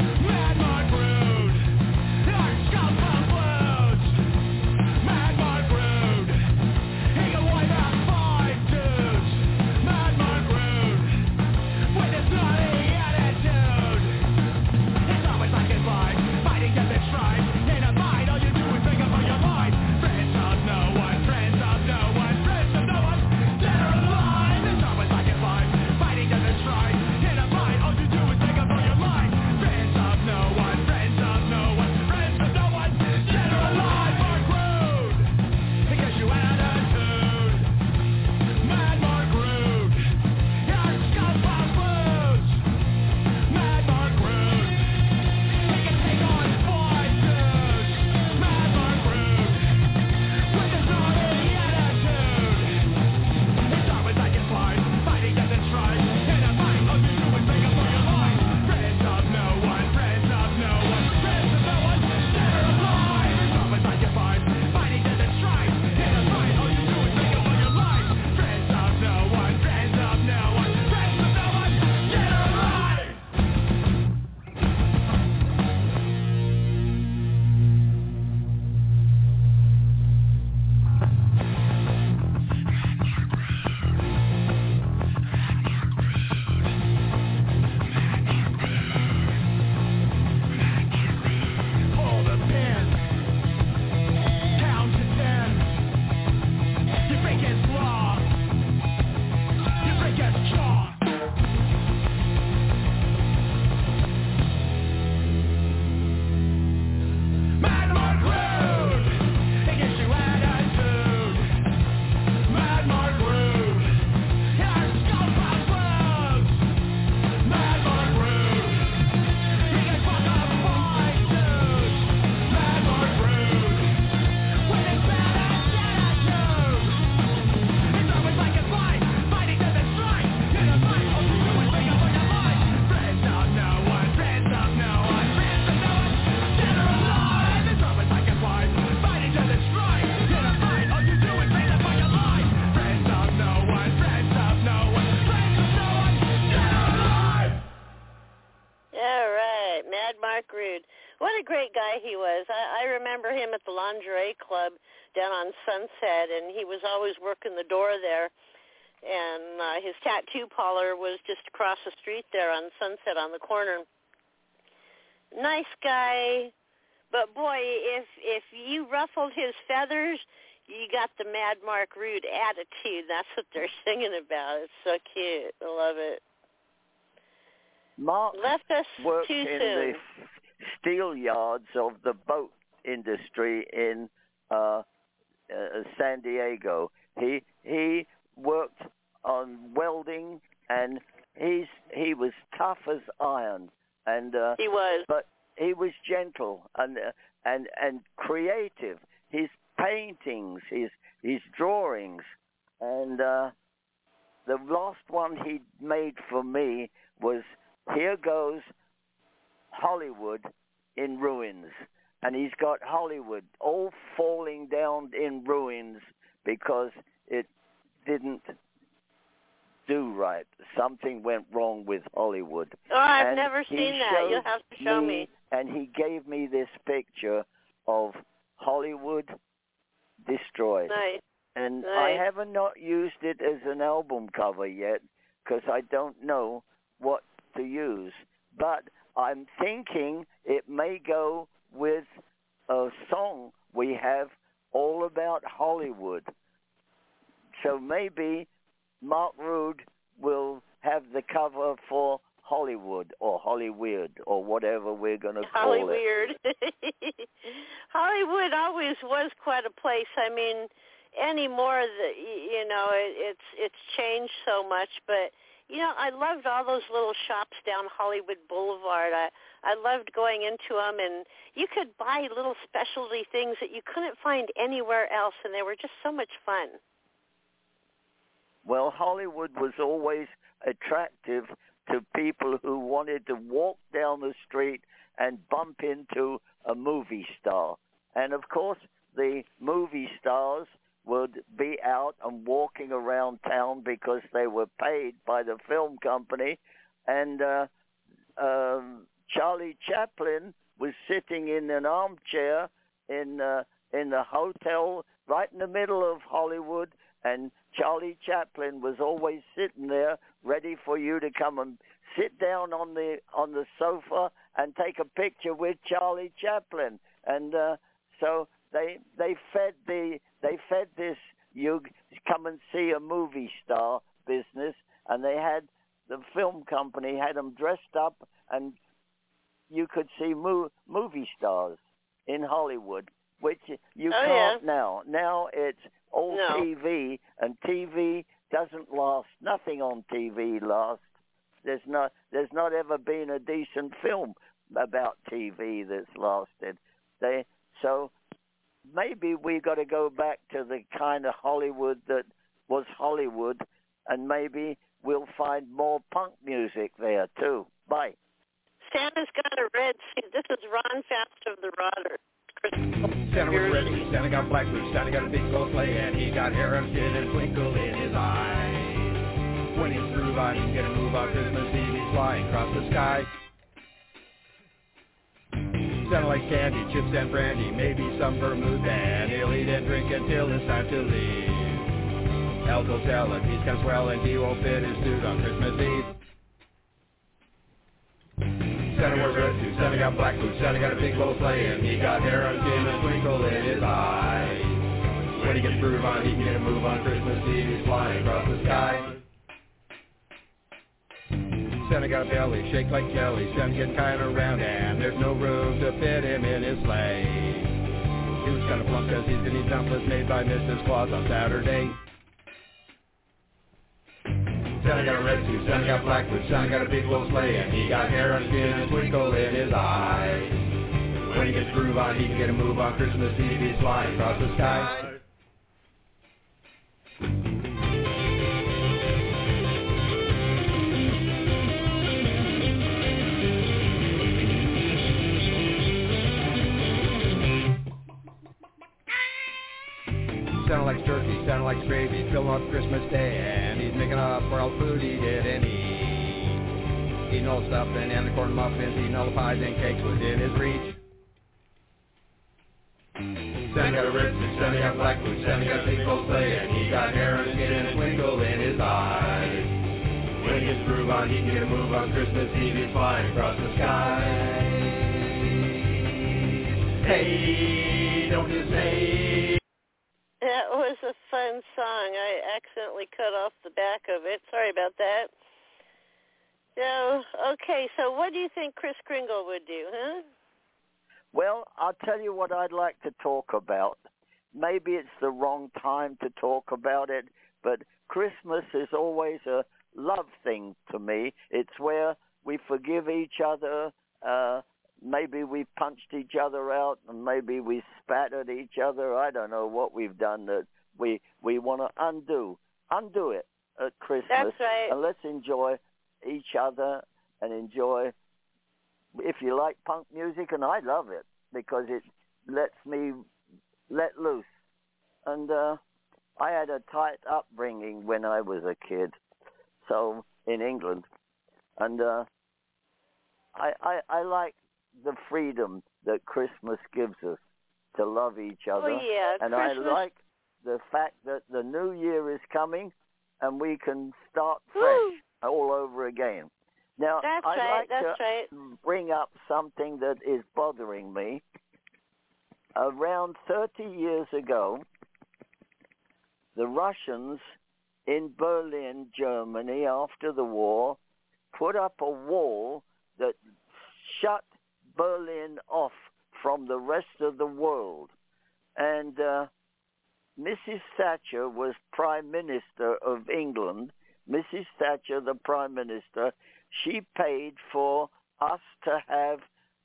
Mad Mark Mad Mark Rude. What a great guy he was. I remember him at the Lingerie Club down on Sunset, and he was always working the door there. And his tattoo parlor was just across the street there on Sunset on the corner. Nice guy, but boy, if you ruffled his feathers, you got the Mad Mark Rude attitude. That's what they're singing about. It's so cute. I love it. Mark left us worked too in soon. the steel yards of the boat industry in San Diego. He worked on welding, and he was tough as iron. And He was. but he was gentle and creative. His paintings, his drawings, and the last one he made for me was Here Goes Hollywood in Ruins. And he's got Hollywood all falling down in ruins because it didn't do right. Something went wrong with Hollywood. Oh, I've And never he seen that. You'll showed have to show me. And he gave me this picture of Hollywood destroyed. Nice. And Nice. I haven't not used it as an album cover yet because I don't know what to use. But I'm thinking it may go with a song we have all about Hollywood. So maybe Mark Rude will have the cover for Hollywood or Hollyweird or whatever we're going to call it. Hollyweird. Hollywood always was quite a place. I mean, anymore, it's changed so much. But I loved all those little shops down Hollywood Boulevard. I loved going into them, and you could buy little specialty things that you couldn't find anywhere else, and they were just so much fun. Well, Hollywood was always attractive to people who wanted to walk down the street and bump into a movie star. And, of course, the movie stars would be out and walking around town because they were paid by the film company. And Charlie Chaplin was sitting in an armchair in the hotel right in the middle of Hollywood, and Charlie Chaplin was always sitting there ready for you to come and sit down on the sofa and take a picture with Charlie Chaplin. And so they fed this you come and see a movie star business, and they had the film company had them dressed up, and you could see movie stars in Hollywood, which you can't now. Now it's all TV, and TV doesn't last. Nothing on TV lasts. There's not ever been a decent film about TV that's lasted. So maybe we got to go back to the kind of Hollywood that was Hollywood, and maybe we'll find more punk music there too. Bye. Santa's got a red suit. This is Ron Fast of the Rodder. Santa was ready, Santa got black boots, Santa got a big gold sleigh, and he got hair and skin and twinkle in his eye. When he's through on, he can get a move on Christmas Eve, he's flying across the sky. Santa likes candy, chips and brandy, maybe some vermouth, and he'll eat and drink until it's time to leave. Elves will tell him he's kind of swell and he won't fit his suit on Christmas Eve. Santa wears red suit, Santa got black boots, Santa got a big gold sleigh, and he got hair on skin and twinkle in his eye. When he gets groove on, he can get a move on Christmas Eve, he's flying across the sky. Santa got a belly, shaped like jelly, Santa getting kind of round, and there's no room to fit him in his sleigh. He was kind of plump because he's gonna eat dumplings made by Mrs. Claus on Saturday. Santa got a red suit, Santa got black boots, Santa got a big gold sleigh, and he got hair on skin and twinkle in his eye. When he gets groove on, he can get a move on Christmas Eve, he's flying across the sky. Santa likes turkey, Santa likes gravy, fill him up Christmas Day, and he's making up for all the food he didn't eat. eating all the stuffing and the corn muffins, eating all the pies and cakes within his reach. Sammy got a rich, Sammy got black boots, Sammy got a big old sleigh, and he got hair and skin and a twinkle in his eyes. When he gets a groove on, he can get a move on Christmas Eve, he's flying across the sky. Hey, don't you say. That was a fun song. I accidentally cut off the back of it. Sorry about that. So, okay, so what do you think Kris Kringle would do, huh? Well, I'll tell you what I'd like to talk about. Maybe it's the wrong time to talk about it, but Christmas is always a love thing to me. It's where we forgive each other. Maybe we punched each other out, and maybe we spat at each other. I don't know what we've done that we want to undo. Undo it at Christmas. That's right. And let's enjoy each other and enjoy, if you like punk music, and I love it because it lets me let loose. And I had a tight upbringing when I was a kid, so in England. And I like the freedom that Christmas gives us to love each other. Oh, yeah, and Christmas. I like the fact that the new year is coming and we can start fresh all over again. Now, I'd like to bring up something that is bothering me. Around 30 years ago, the Russians in Berlin, Germany, after the war, put up a wall that shut Berlin off from the rest of the world. And Mrs. Thatcher was Prime Minister of England. Mrs. Thatcher, the Prime Minister, she paid for us to have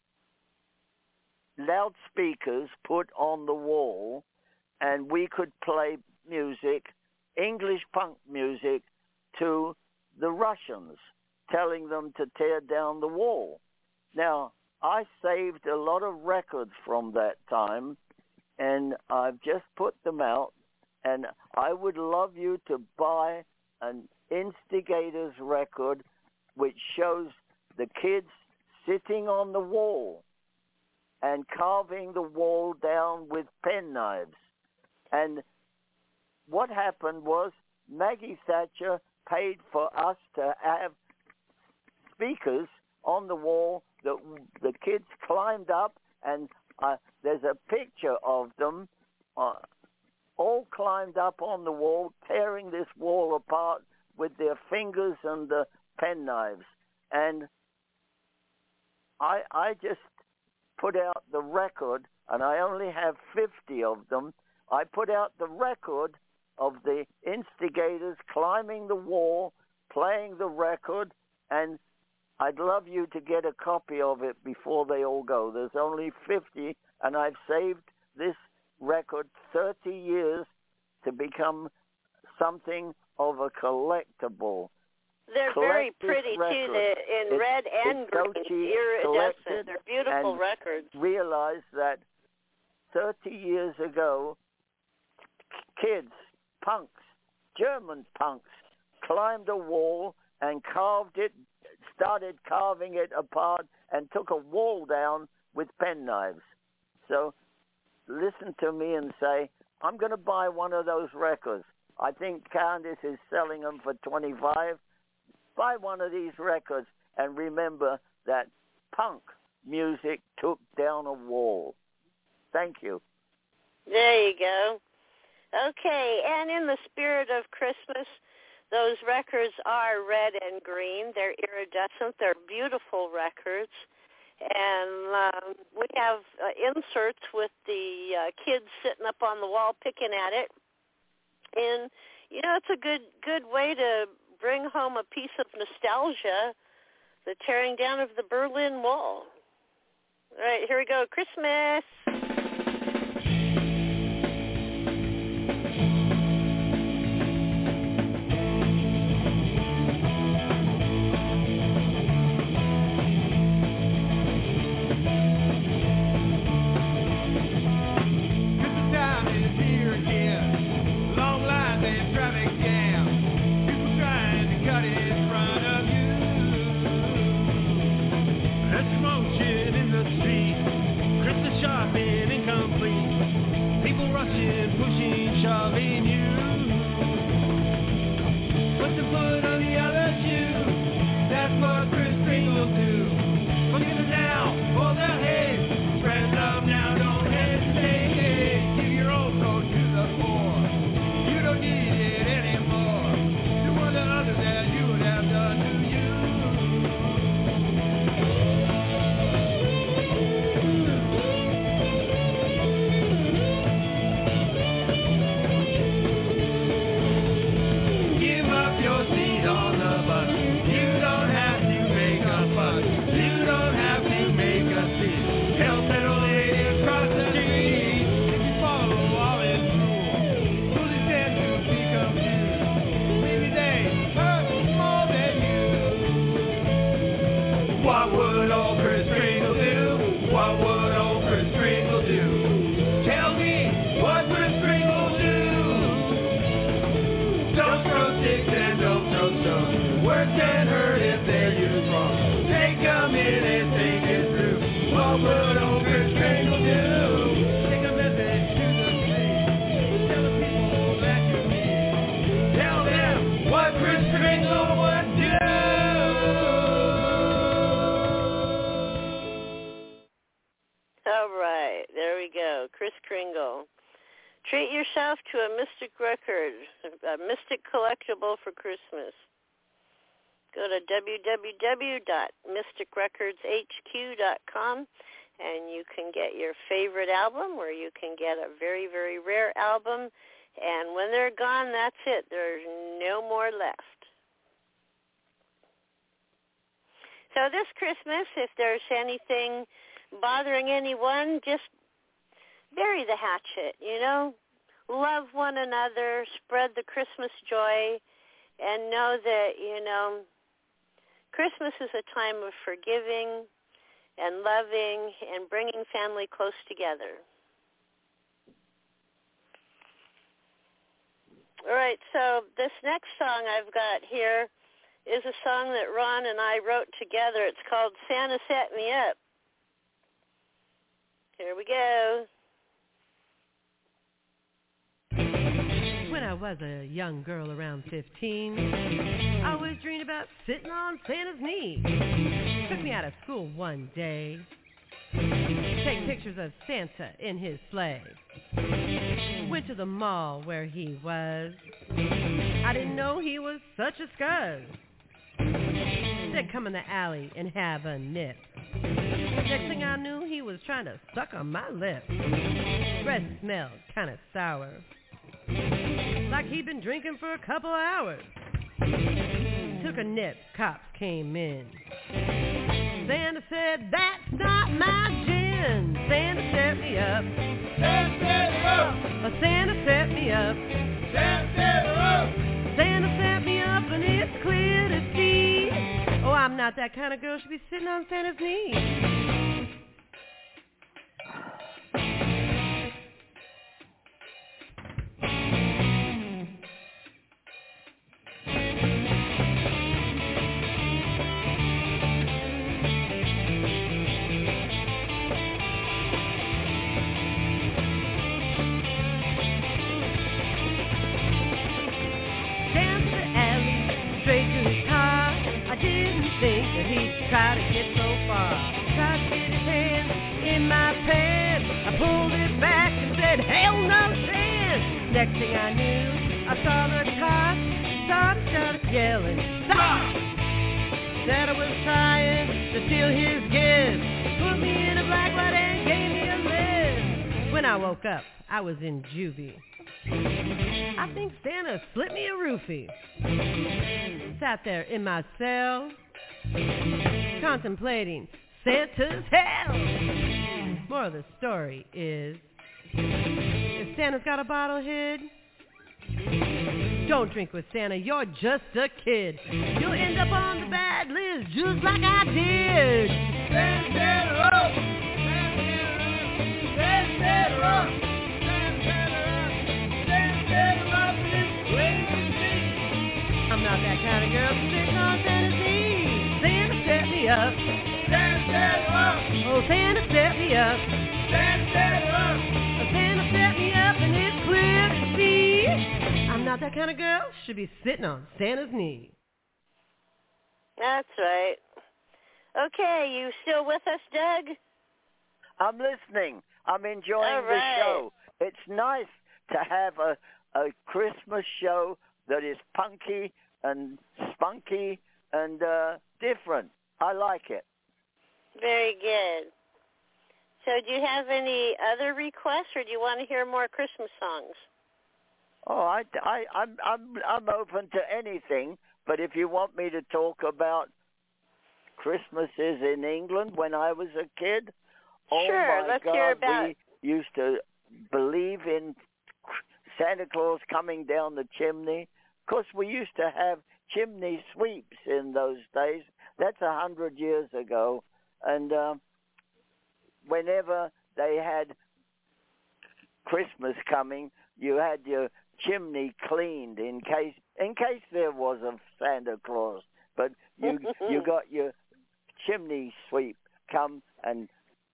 loudspeakers put on the wall, and we could play music, English punk music, to the Russians, telling them to tear down the wall. Now, I saved a lot of records from that time, and I've just put them out, and I would love you to buy an Instigators record which shows the kids sitting on the wall and carving the wall down with penknives. And what happened was Maggie Thatcher paid for us to have speakers on the wall that the kids climbed up, and there's a picture of them all climbed up on the wall, tearing this wall apart with their fingers and the penknives. And I just put out the record, and I only have 50 of them. I put out the record of the Instigators climbing the wall, playing the record, and I'd love you to get a copy of it before they all go. There's only 50, and I've saved this record 30 years to become something of a collectible. They're very pretty, too, in red and green. Iridescent. They're beautiful records. Realize that 30 years ago, kids, punks, German punks, climbed a wall and carved it, started carving it apart, and took a wall down with penknives. So listen to me and say, I'm going to buy one of those records. I think Candace is selling them for $25. Buy one of these records and remember that punk music took down a wall. Thank you. There you go. Okay, and in the spirit of Christmas, those records are red and green. They're iridescent. They're beautiful records. And we have inserts with the kids sitting up on the wall picking at it. And, you know, it's a good way to bring home a piece of nostalgia, the tearing down of the Berlin Wall. All right, here we go. Christmas. Traffic jam, people trying to cut in front of you. have been incomplete. People rushing, pushing, shoving you. Put the foot on the other shoe. That's what Kris Kringle do. Look at them now, hold their head. Spread love now, don't hesitate. Give your old soul to the poor. You don't need it anymore. Do unto others as you would have done to you. Give up your seat on the bus. You don't have to make a fuss. You don't have to make a scene. Help that old lady across the street. If you follow all his rules, who's it tend to become Jews? Maybe they hurt more than you. What would old Kris Kringle do? What would old Kris Kringle do? Tell me, what Kris Kringle do? Don't throw sticks and don't throw stones. Words can hurt if they're used wrong. Take a minute, think it through. What would old Kris Kringle do? Take a message to the street. Tell the people that you meet. Tell them what Kris Kringle would do. All right, there we go. Kris Kringle. Treat yourself to a Mystic record, a Mystic collectible for Christmas. Go to www.mysticrecordshq.com and you can get your favorite album, or you can get a very, very rare album. And when they're gone, that's it. There's no more left. So this Christmas, if there's anything bothering anyone, just bury the hatchet, you know. Love one another, spread the Christmas joy, and know that, you know, Christmas is a time of forgiving and loving and bringing family close together. All right, so this next song I've got here is a song that Ron and I wrote together. It's called Santa Set Me Up. Here we go. When I was a young girl around 15, I always dreamed about sitting on Santa's knee. Took me out of school one day, take pictures of Santa in his sleigh. Went to the mall where he was. I didn't know he was such a scuzz. Said come in the alley and have a nip. Next thing I knew, he was trying to suck on my lip. Breath smelled kind of sour, like he'd been drinking for a couple hours. Took a nip, cops came in. Santa said, that's not my gin. Santa set me up. Santa set me up. Santa set me up. Santa set me up. Santa set me up, and it's clear to see. Oh, I'm not that kind of girl should be sitting on Santa's knee. Try to get so far, tried to get his hand in my pants. I pulled it back and said, hell no chance. Next thing I knew, I saw the car, started yelling, stop! Said I was trying to steal his gift, put me in a black light and gave me a lift. When I woke up, I was in juvie. I think Santa slipped me a roofie. Sat there in my cell, contemplating Santa's hell. Moral of the story is, if Santa's got a bottle hid, don't drink with Santa, you're just a kid. You'll end up on the bad list just like I did. Santa up! Santa up! I'm not that kind of girl sitting on Santa's knee. Santa set me up. Santa set me up. Oh, Santa set me up. Santa set me up and it's clear to see I'm not that kind of girl, should be sitting on Santa's knee. That's right. Okay, you still with us, Doug? I'm listening. I'm enjoying All right. the show. It's nice to have a Christmas show that is punky and spunky and different. I like it. Very good. So do you have any other requests, or do you want to hear more Christmas songs? Oh, I'm open to anything, but if you want me to talk about Christmases in England when I was a kid, Sure, my let's God, hear about it. we used to believe in Santa Claus coming down the chimney. Of course, we used to have chimney sweeps in those days. That's 100 years ago, and whenever they had Christmas coming, you had your chimney cleaned in case there was a Santa Claus. But you got your chimney sweep come and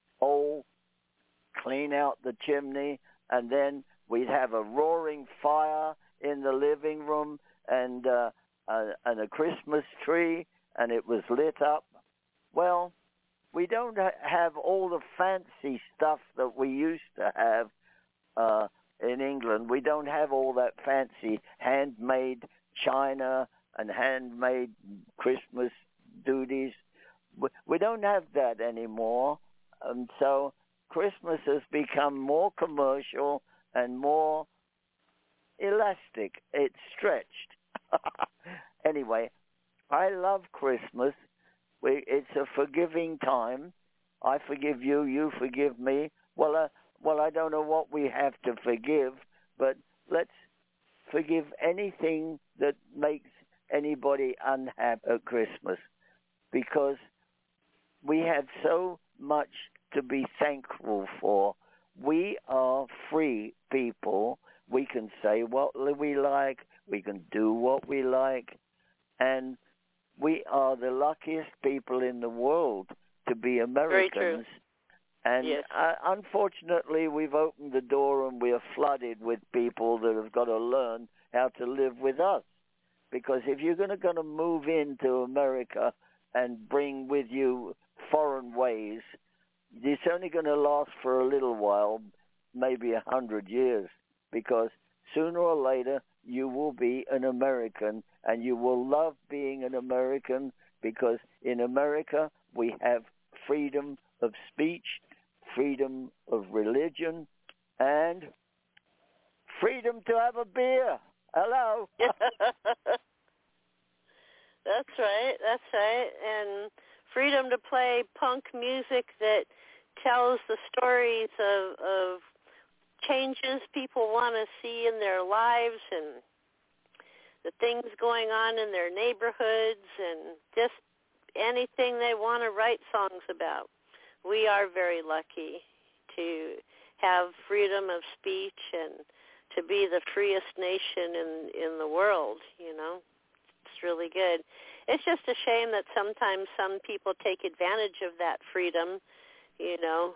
clean out the chimney, and then we'd have a roaring fire in the living room and a Christmas tree, and it was lit up. Well, we don't have all the fancy stuff that we used to have in England. We don't have all that fancy handmade china and handmade Christmas duties. We don't have that anymore. And so Christmas has become more commercial and more elastic. It's stretched. Anyway, I love Christmas. It's a forgiving time. I forgive you, you forgive me. Well, I don't know what we have to forgive, but let's forgive anything that makes anybody unhappy at Christmas, because we have so much to be thankful for. We are free people. We can say what we like. We can do what we like. And we are the luckiest people in the world to be Americans. Very true. And yes. Unfortunately, we've opened the door and we are flooded with people that have got to learn how to live with us. Because if you're going to move into America and bring with you foreign ways, it's only going to last for a little while, maybe 100 years, because sooner or later you will be an American, and you will love being an American, because in America we have freedom of speech, freedom of religion, and freedom to have a beer. Hello. That's right. And freedom to play punk music that tells the stories of changes people want to see in their lives and the things going on in their neighborhoods and just anything they want to write songs about. We are very lucky to have freedom of speech and to be the freest nation in the world, you know. It's really good. It's just a shame that sometimes some people take advantage of that freedom, you know.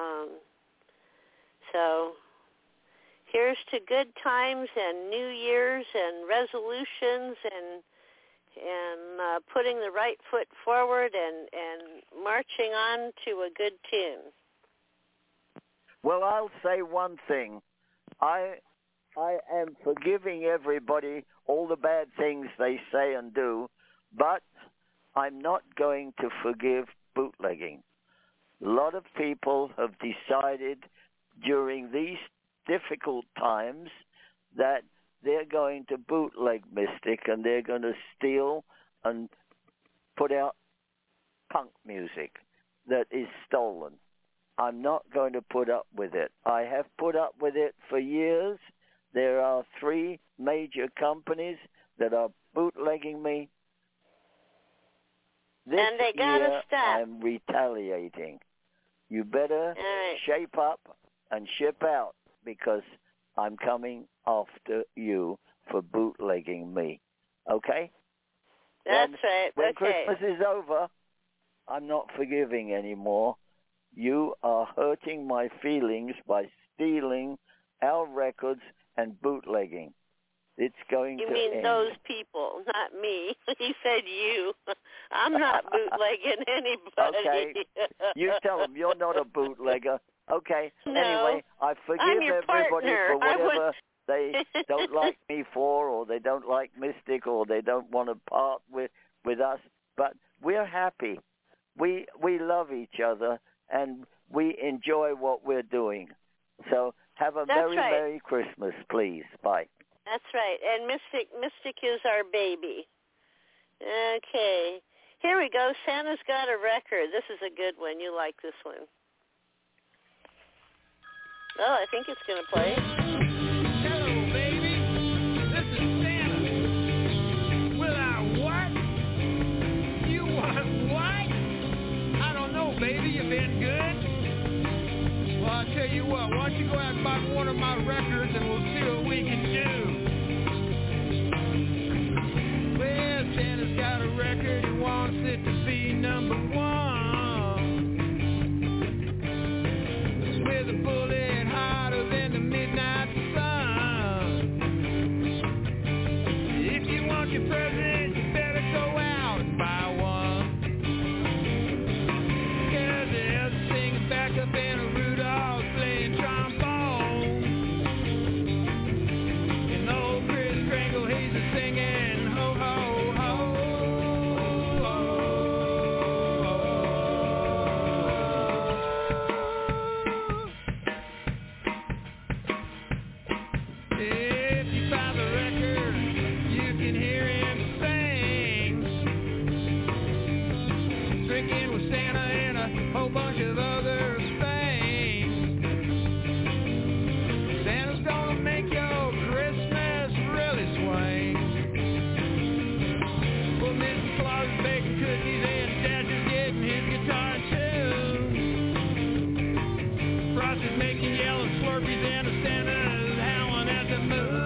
So here's to good times and New Year's and resolutions and putting the right foot forward and marching on to a good tune. Well, I'll say one thing. I am forgiving everybody all the bad things they say and do, but I'm not going to forgive bootlegging. A lot of people have decided during these difficult times that they're going to bootleg Mystic and they're going to steal and put out punk music that is stolen. I'm not going to put up with it. I have put up with it for years. There are 3 major companies that are bootlegging me. This and they gotta year, stop. I'm retaliating. You better shape up and ship out, because I'm coming after you for bootlegging me. Okay? That's right. When okay. Christmas is over, I'm not forgiving anymore. you are hurting my feelings by stealing our records and bootlegging. It's going to end. You mean those people, not me. He said you. I'm not bootlegging anybody. Okay. You tell them you're not a bootlegger. Okay. No, anyway, I forgive everybody partner. for whatever they don't like me for, or they don't like Mystic, or they don't want to part with us. But we're happy. We love each other, and we enjoy what we're doing. So have a Merry Christmas, please. Bye. That's right. And Mystic is our baby. Okay. Here we go. Santa's got a record. This is a good one. You like this one. Oh, I think it's going to play. Hello, baby. This is Santa. Will I what? You want what? I don't know, baby. You been good? Well, I'll tell you what. Why don't you go out and buy one of my records and we'll see what we can do. Well, Santa's got a record. He wants it to be number one. With a bullet hotter than the midnight sun. If you want your present, you better go out and buy one. 'Cause they'll sing back up in a Rudolph playing trombone. And old Kris Kringle, he's a singing ho ho ho. If you buy the record, you can hear him sing. Drinking with Santa and a whole bunch of other things. Santa's gonna make your Christmas really swing. Well, Mrs. Claus is baking cookies and Dasher's getting his guitar tuned. Frosty's making yellow Slurpees and a Santa's howling at the moon.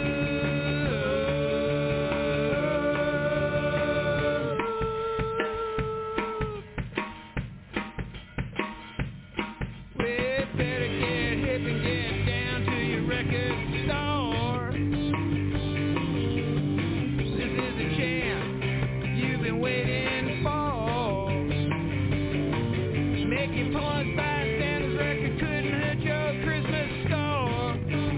We better get hip and get down to your record store. This is the chance you've been waiting for. Making points by Santa's record couldn't hurt your Christmas score.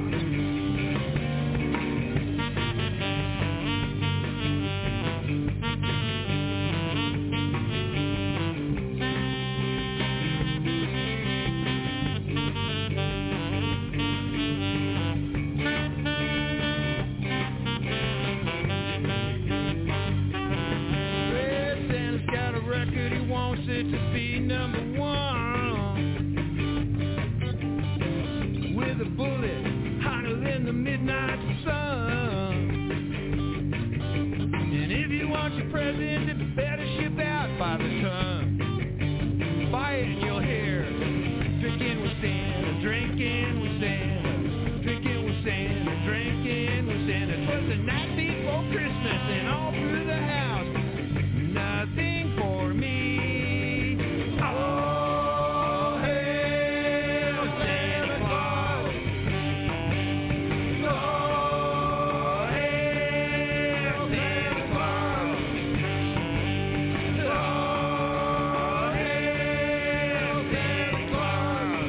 Well, Santa's got a record, he wants it to be number one. With a bullet hotter than the midnight sun. And if you want your present, it better ship out by the ton. Buy it and you'll hear drinking with Santa, drinking with Santa, drinking with Santa, drinking with Santa. 'Twas the night before Christmas and all through the house, nothing for me. Oh, hail Santa Claus. Oh, hail Santa Claus. Oh, hail Santa Claus.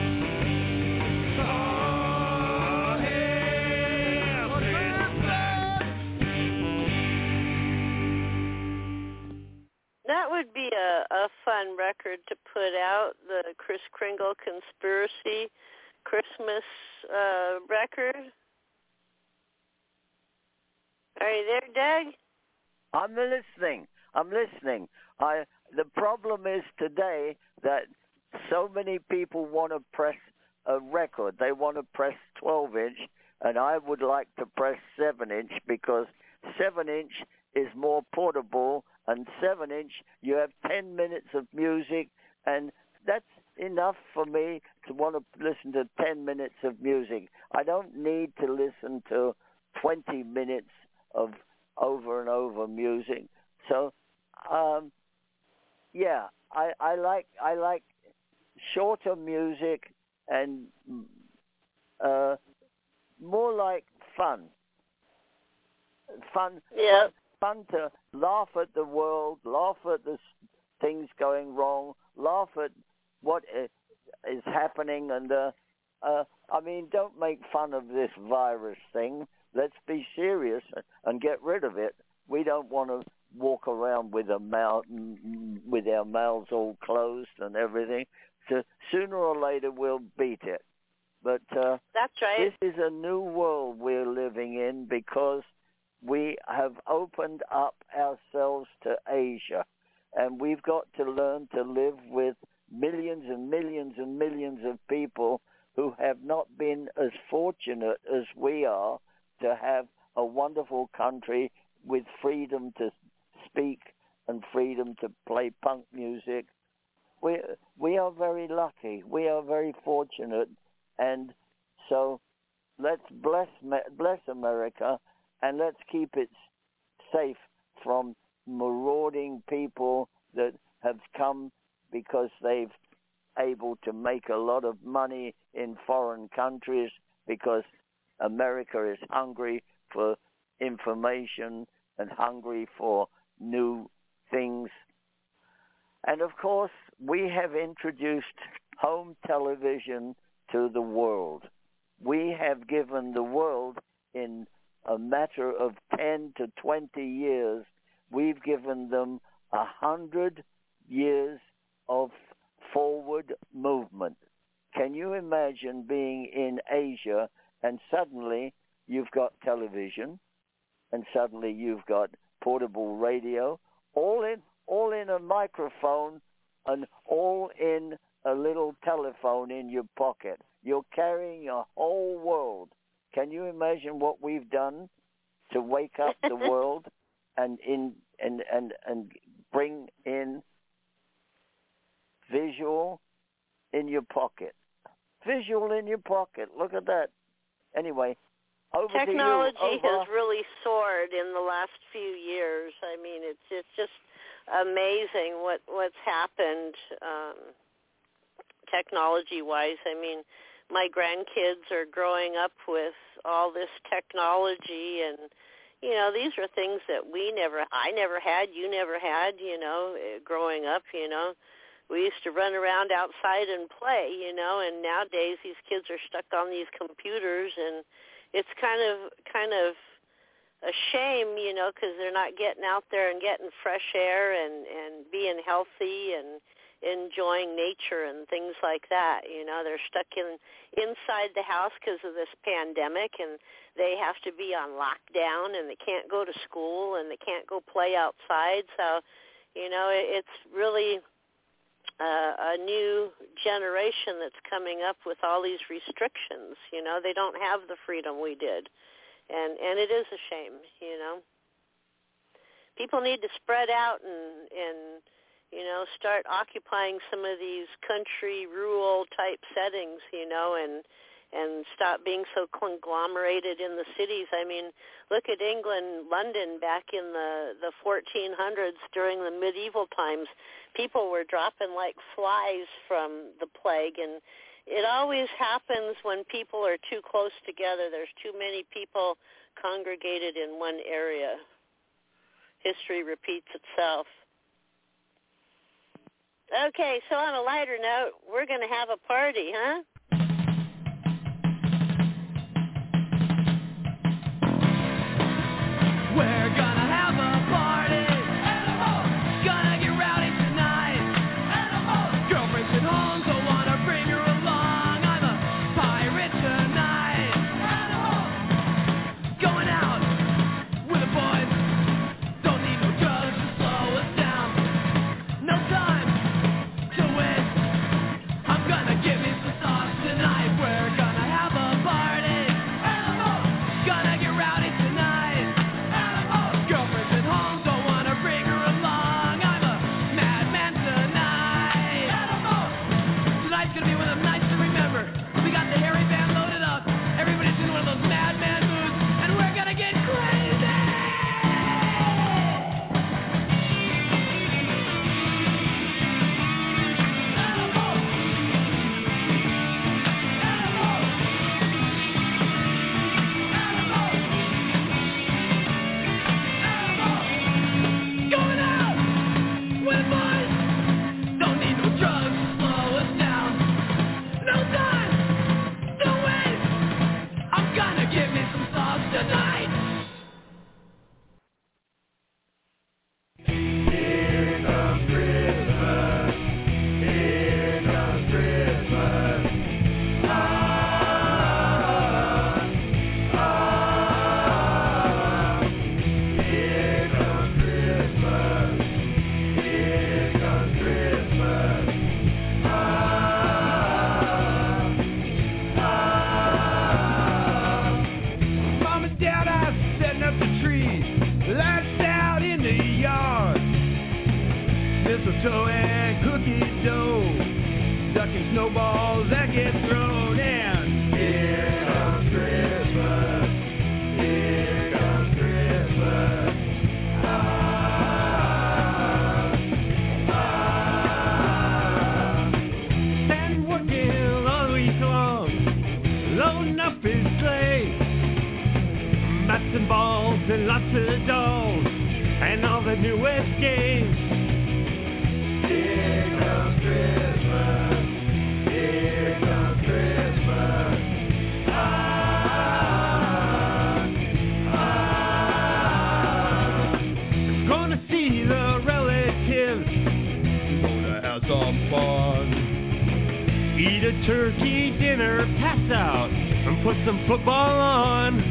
Oh, hail Santa Claus. That would be a fun record to put out, the Kris Kringle Conspiracy Christmas record. Are you there, Doug? I'm listening. The problem is today that so many people want to press a record. They want to press 12-inch, and I would like to press 7-inch because 7-inch is more portable, and 7-inch you have 10 minutes of music, and that's enough for me to want to listen to 10 minutes of music. I don't need to listen to 20 minutes of over and over music. So, yeah, I like shorter music and more like fun. Fun to laugh at the world, laugh at the things going wrong, laugh at what is happening, and don't make fun of this virus thing. Let's be serious and get rid of it. We don't want to walk around with our mouths all closed and everything. So sooner or later we'll beat it. But that's right. This is a new world we're living in because we have opened up ourselves to Asia, and we've got to learn to live with millions and millions and millions of people who have not been as fortunate as we are to have a wonderful country with freedom to speak and freedom to play punk music. We are very lucky. We are very fortunate, and so let's bless America, and let's keep it safe from marauding people that have come because they've able to make a lot of money in foreign countries because America is hungry for information and hungry for new things. And of course, we have introduced home television to the world. We have given the world, in a matter of 10 to 20 years, we've given them 100 years of forward movement. Can you imagine being in Asia and suddenly you've got television and suddenly you've got portable radio, all in a microphone and all in a little telephone in your pocket. You're carrying a whole world. Can you imagine what we've done to wake up the world and bring in visual in your pocket? Visual in your pocket. Look at that. Anyway, over technology to you. has really soared in the last few years. I mean, it's just amazing what's happened technology-wise. I mean, my grandkids are growing up with all this technology, and these are things that I never had, you never had, growing up, We used to run around outside and play, and nowadays these kids are stuck on these computers, and it's kind of a shame, because they're not getting out there and getting fresh air and being healthy and enjoying nature and things like that. They're stuck inside the house because of this pandemic, and they have to be on lockdown, and they can't go to school, and they can't go play outside. So, it's really a new generation that's coming up with all these restrictions. They don't have the freedom we did, and it is a shame. People need to spread out and start occupying some of these country rural type settings, and stop being so conglomerated in the cities. I mean, look at England, London back in the 1400s during the medieval times. People were dropping like flies from the plague, and it always happens when people are too close together. There's too many people congregated in one area. History repeats itself. Okay, so on a lighter note, we're going to have a party, huh? We're gonna have a party. Animals. Gonna get rowdy tonight. Animals. Girlfriend's at home, so wanna bring her along. I'm a pirate tonight. Animals. Going out with the boys. Don't need no drugs to slow us down. No time to waste. I'm gonna give me some sauce. snowballs that get thrown in. Here comes Christmas. Here comes Christmas. And working all week long, loading up his sleigh. Bats and balls and lots of dolls and all the newest games. Here comes Christmas. Here comes Christmas. Gonna see the relatives. Gonna have some fun. Eat a turkey dinner, pass out, and put some football on.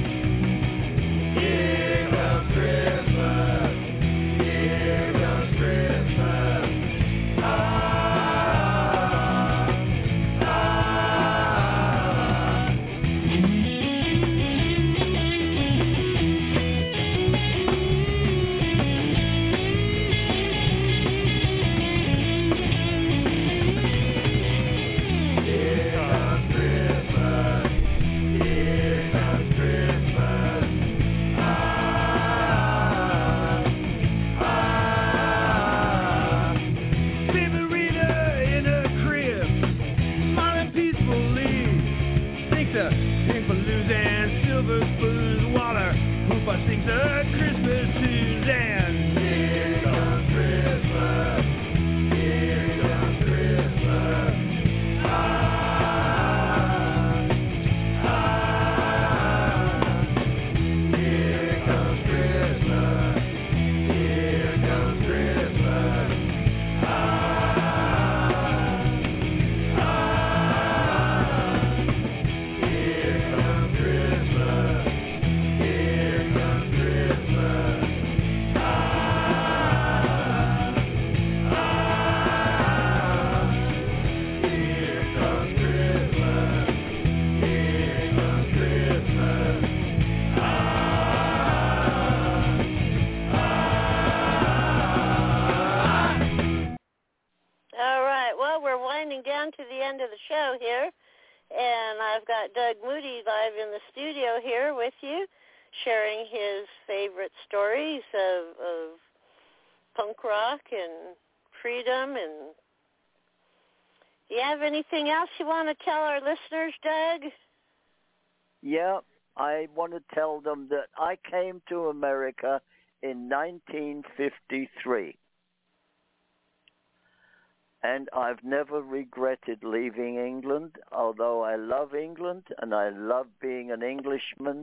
Here comes Christmas. Here comes Christmas. Sings a Christmas Suzanne. Here comes Christmas. Here comes Christmas. Here comes Christmas. Here comes Christmas. Here comes Christmas. Down to the end of the show here, and I've got Doug Moody live in the studio here with you, sharing his favorite stories of punk rock and freedom. And do you have anything else you want to tell our listeners, Doug? Yeah, I want to tell them that I came to America in 1953. And I've never regretted leaving England, although I love England and I love being an Englishman.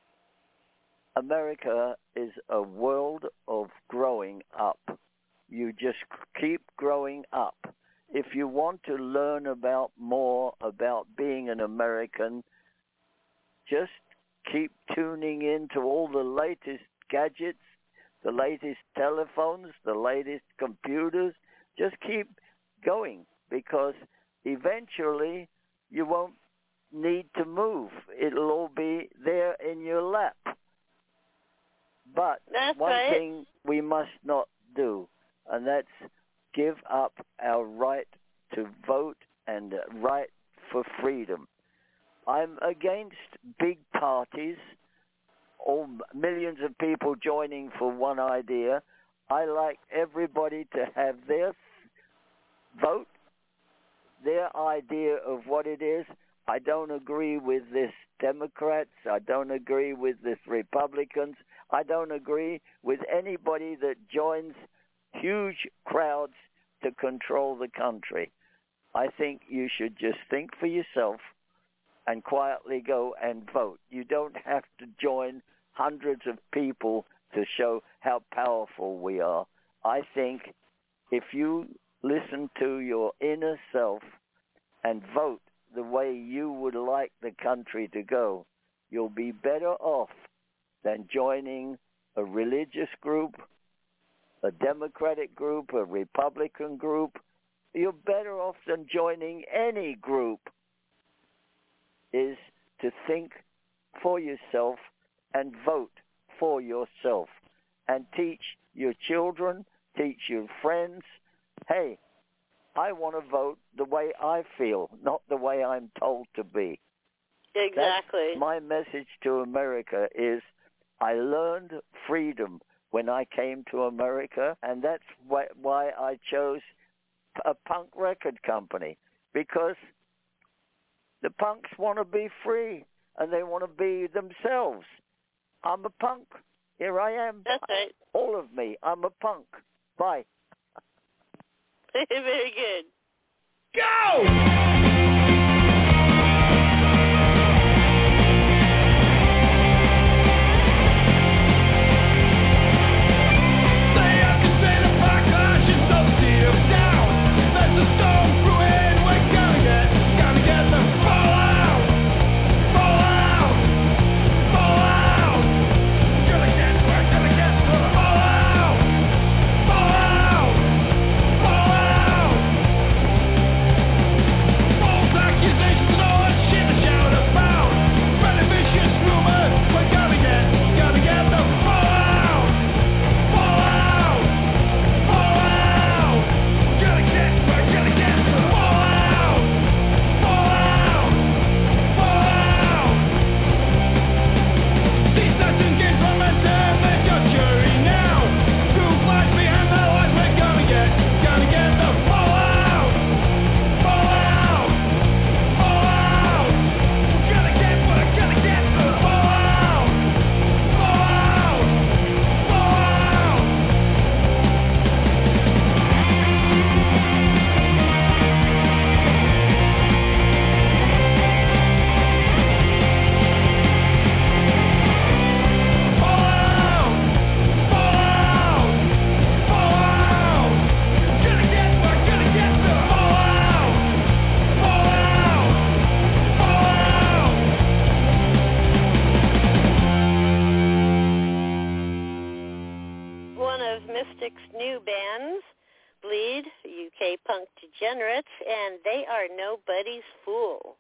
America is a world of growing up. You just keep growing up. If you want to learn more about being an American, just keep tuning in to all the latest gadgets, the latest telephones, the latest computers. Just keep going, because eventually you won't need to move. It'll all be there in your lap. But one thing we must not do, and that's give up our right to vote and right for freedom. I'm against big parties, or millions of people joining for one idea. I like everybody to have their vote, their idea of what it is. I don't agree with this Democrats. I don't agree with this Republicans. I don't agree with anybody that joins huge crowds to control the country. I think you should just think for yourself and quietly go and vote. You don't have to join hundreds of people to show how powerful we are. I think if you listen to your inner self and vote the way you would like the country to go, you'll be better off than joining a religious group, a Democratic group, a Republican group. You're better off than joining any group. Is to think for yourself and vote for yourself, and teach your children, teach your friends, hey, I want to vote the way I feel, not the way I'm told to be. Exactly. That's my message to America is I learned freedom when I came to America, and that's why I chose a punk record company, because the punks want to be free, and they want to be themselves. I'm a punk. Here I am. That's right. All of me. I'm a punk. Bye. Very good. Go! New bands, Bleed, UK punk degenerates, and They Are Nobody's Fool.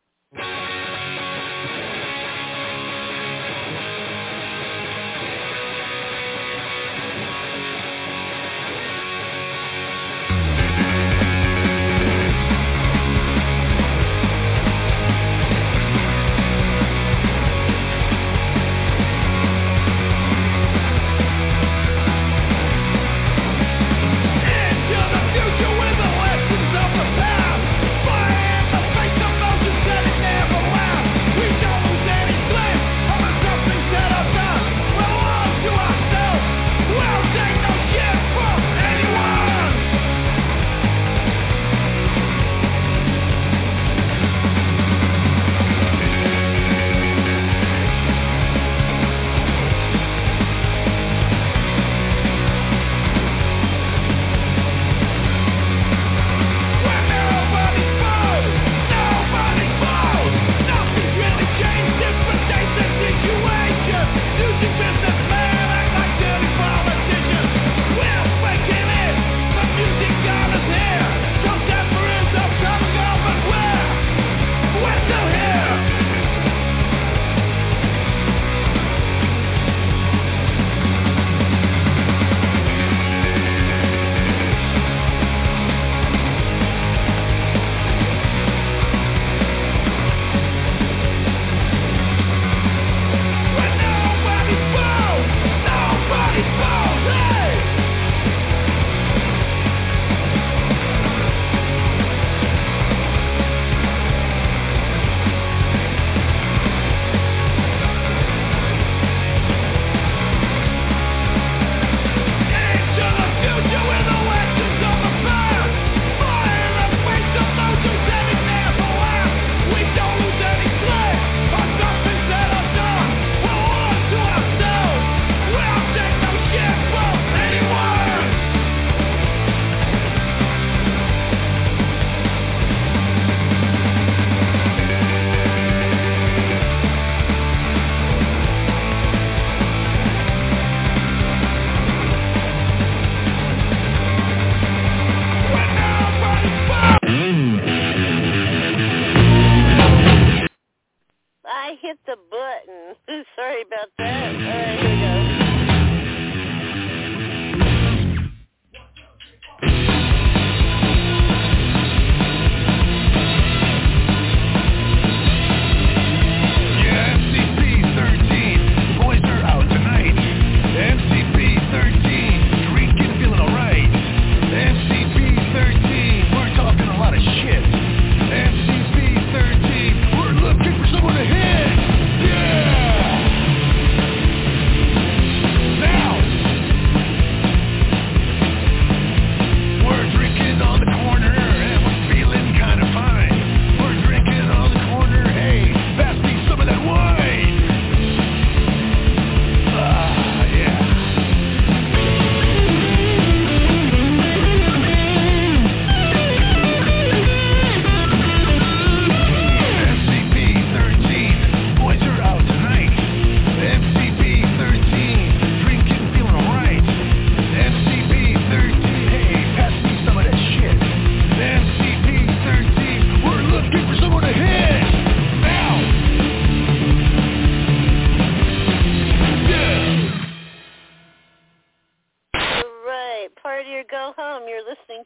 I hit the button. Sorry about that. All right, here we go.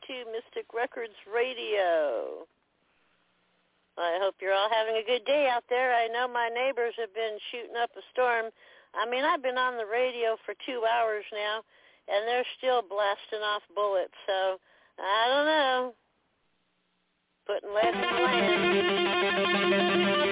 to Mystic Records Radio. I hope you're all having a good day out there. I know my neighbors have been shooting up a storm. I mean, I've been on the radio for 2 hours now, and they're still blasting off bullets. So, I don't know. Putting lead in the land.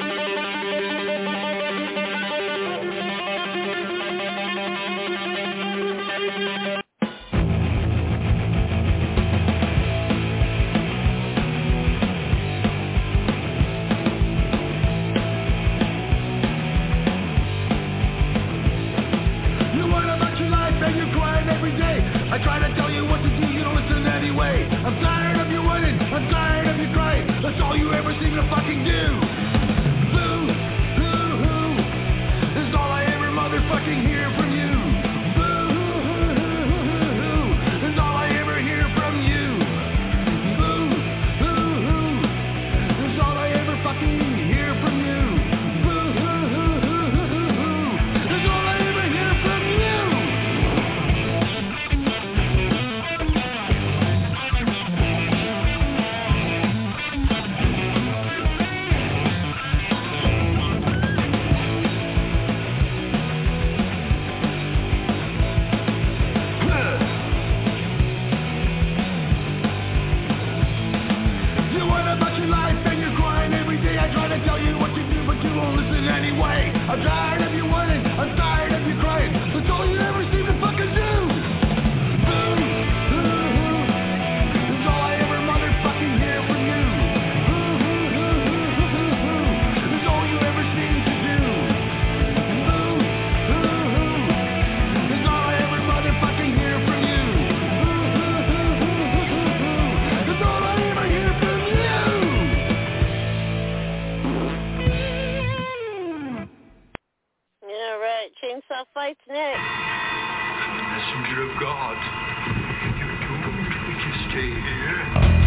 I try to tell you what to do, you don't listen anyway. I'm tired of you winning, I'm tired of you crying. That's all you ever seem to fucking do. Boo, hoo, hoo. That's all I ever motherfucking hear from you. Boo, hoo, hoo, hoo, hoo. That's all I ever hear from you. Boo, hoo, hoo. That's all I ever fucking hear from you. Boo, hoo, hoo, hoo, hoo, hoo. That's all I ever hear from you. Anyway, I'm tired of you winning, I'm tired of you crying. That's all you ever seem to fucking do. Boo, hoo, hoo. That's all I ever motherfucking hear from you. Boo, hoo, hoo, hoo, hoo, hoo. That's all you ever seem to do. Boo, hoo, hoo. That's all I ever motherfucking hear from you. Boo, hoo, hoo, hoo, hoo, hoo. That's all I ever hear from you. Chainsaw Fights next. Messenger of God, you're doomed to stay here.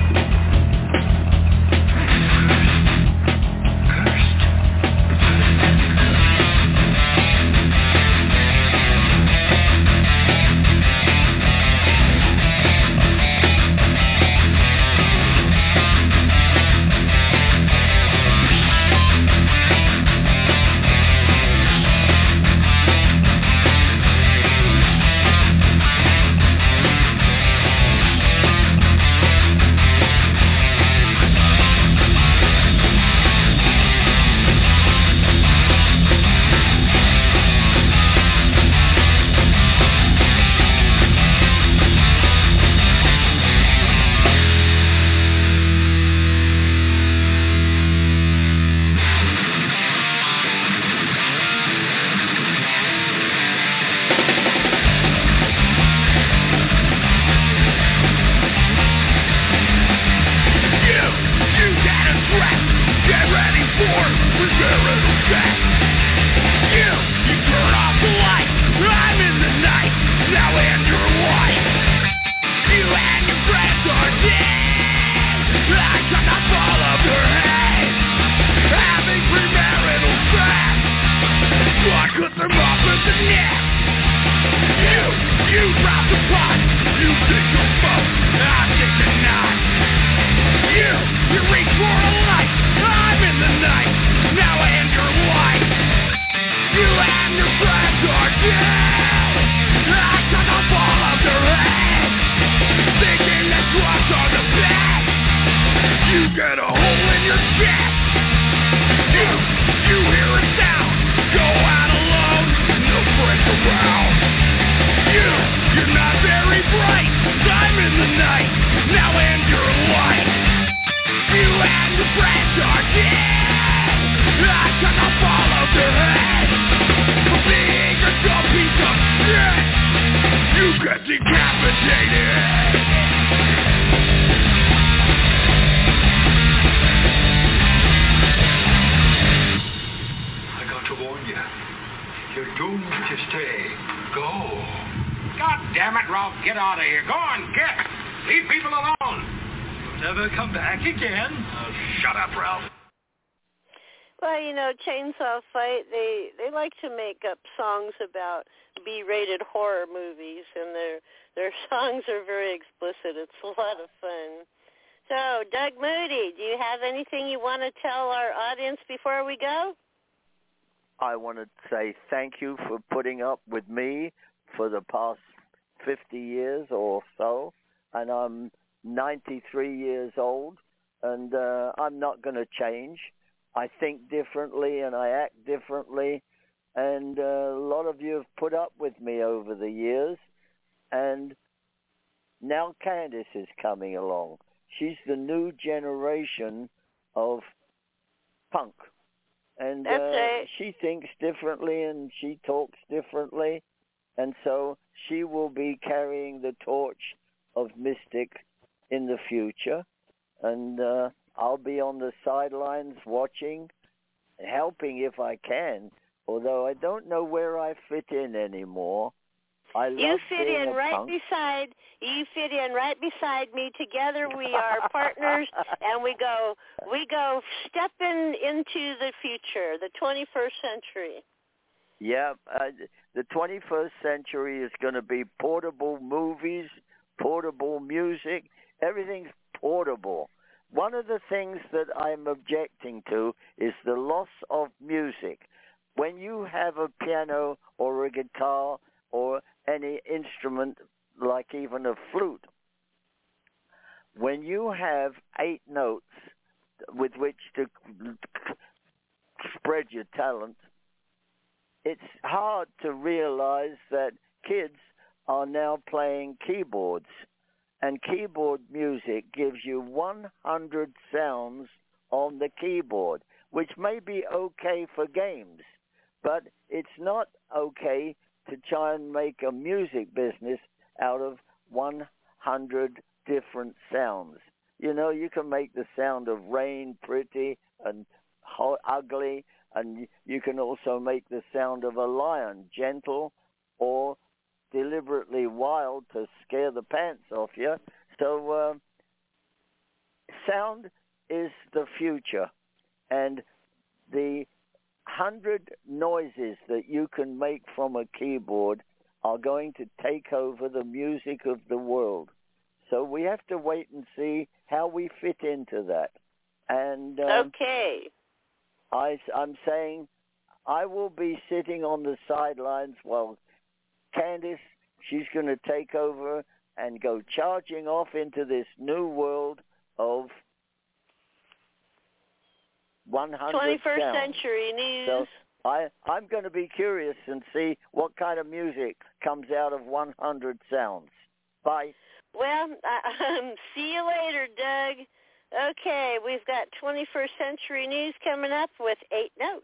Cursed. Well, you know, Chainsaw Fight, they like to make up songs about B-rated horror movies, and their songs are very explicit. It's a lot of fun. So, Doug Moody, do you have anything you want to tell our audience before we go? I want to say thank you for putting up with me for the past 50 years or so, and I'm 93 years old, and I'm not going to change. I think differently and I act differently, and a lot of you have put up with me over the years, and now Candice is coming along. She's the new generation of punk, and That's right. she thinks differently and she talks differently, and so she will be carrying the torch of Mystic in the future, and I'll be on the sidelines watching, helping if I can, although I don't know where I fit in anymore. You fit in right beside me. Together we are partners, and we go stepping into the future, the 21st century. Yeah, the 21st century is going to be portable movies, portable music. Everything's portable. One of the things that I'm objecting to is the loss of music. When you have a piano or a guitar or any instrument, like even a flute, when you have 8 notes with which to spread your talent, it's hard to realize that kids are now playing keyboards. And keyboard music gives you 100 sounds on the keyboard, which may be okay for games, but it's not okay to try and make a music business out of 100 different sounds. You know, you can make the sound of rain pretty and ugly, and you can also make the sound of a lion gentle or deliberately wild to scare the pants off you. So sound is the future, and the 100 noises that you can make from a keyboard are going to take over the music of the world. So we have to wait and see how we fit into that. And okay, I'm saying I will be sitting on the sidelines while Candice, she's going to take over and go charging off into this new world of 100 21st sounds. century news. So I'm going to be curious and see what kind of music comes out of 100 sounds. Bye. Well, see you later, Doug. Okay, we've got 21st century news coming up with 8 notes.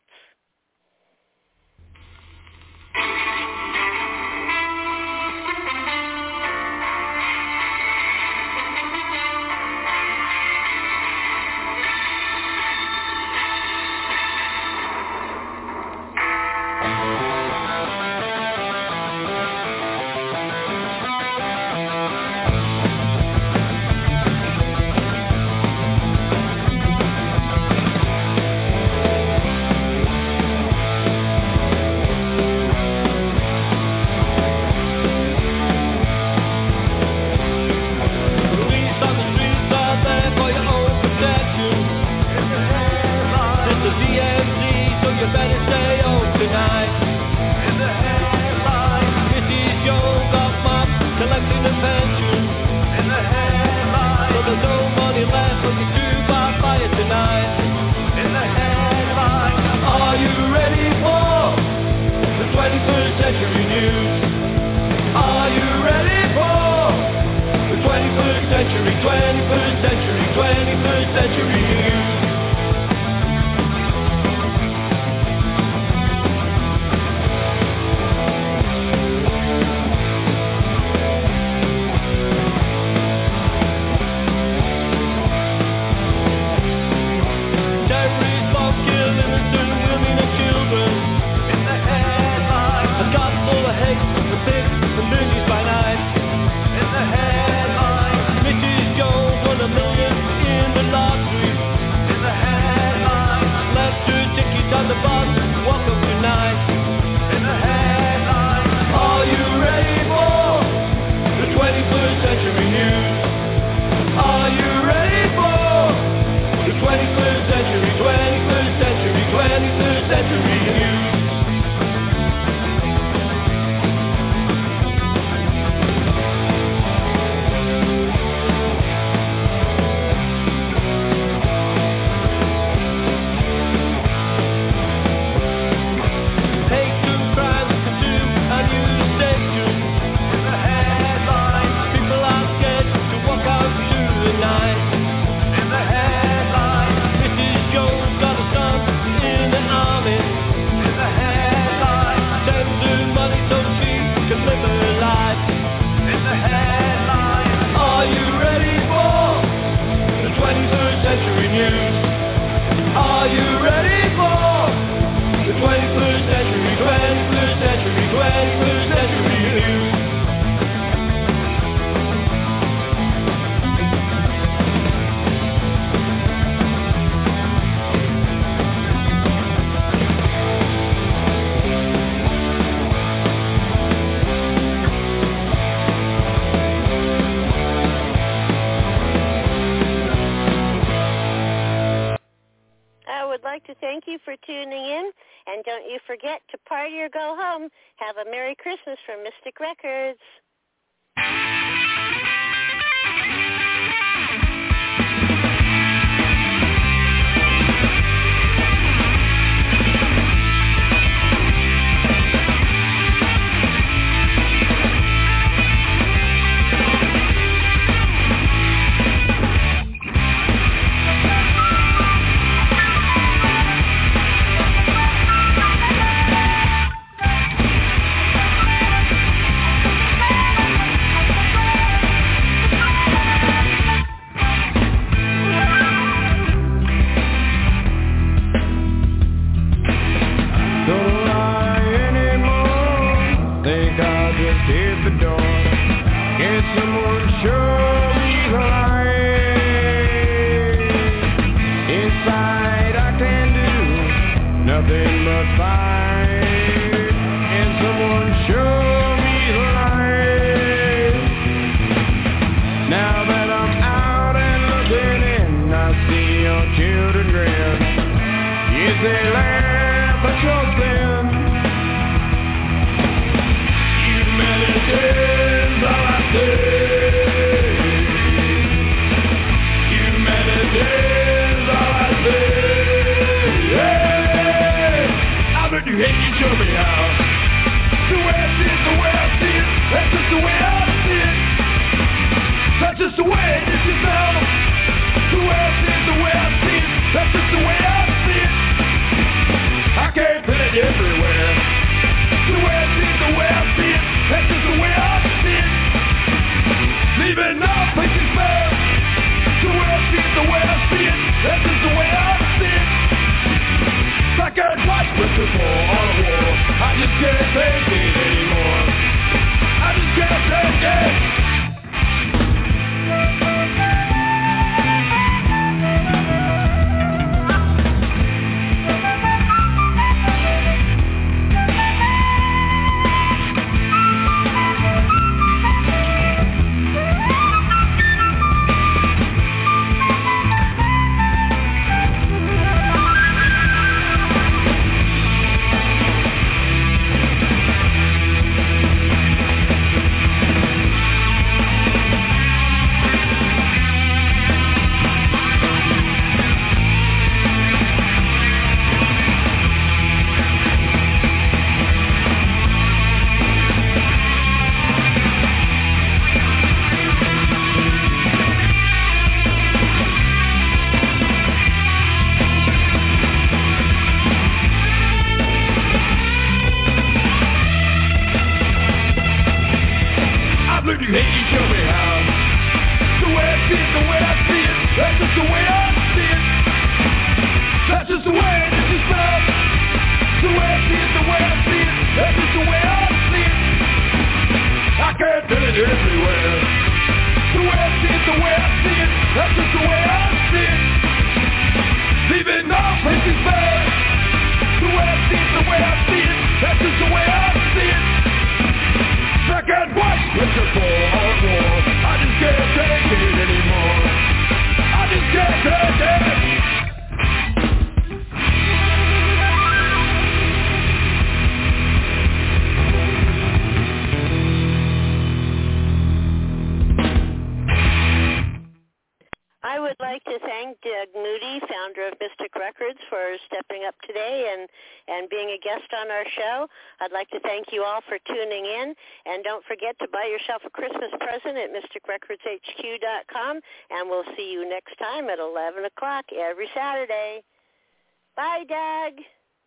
thank you for tuning in. And don't you forget to party or go home. Have a Merry Christmas from Mystic Records. I'd like to thank you all for tuning in, and don't forget to buy yourself a Christmas present at mysticrecordshq.com, and we'll see you next time at 11 o'clock every Saturday. Bye, Doug.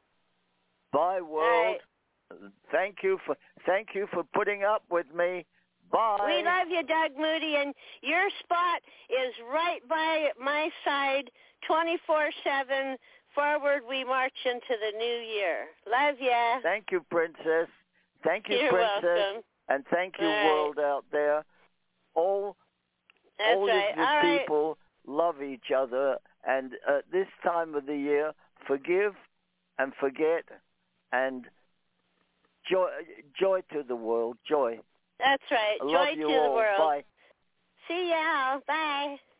Bye, world. Thank you for putting up with me. Bye. We love you, Doug Moody, and your spot is right by my side 24/7. Forward we march into the new year. Love ya. Thank you, Princess. Thank you, You're Princess. welcome. And thank you, All right. world out there. All of the people love each other. And at this time of the year, forgive and forget and joy to the world. Joy. That's right. I Joy love you to all. the world. Bye. See ya. Bye.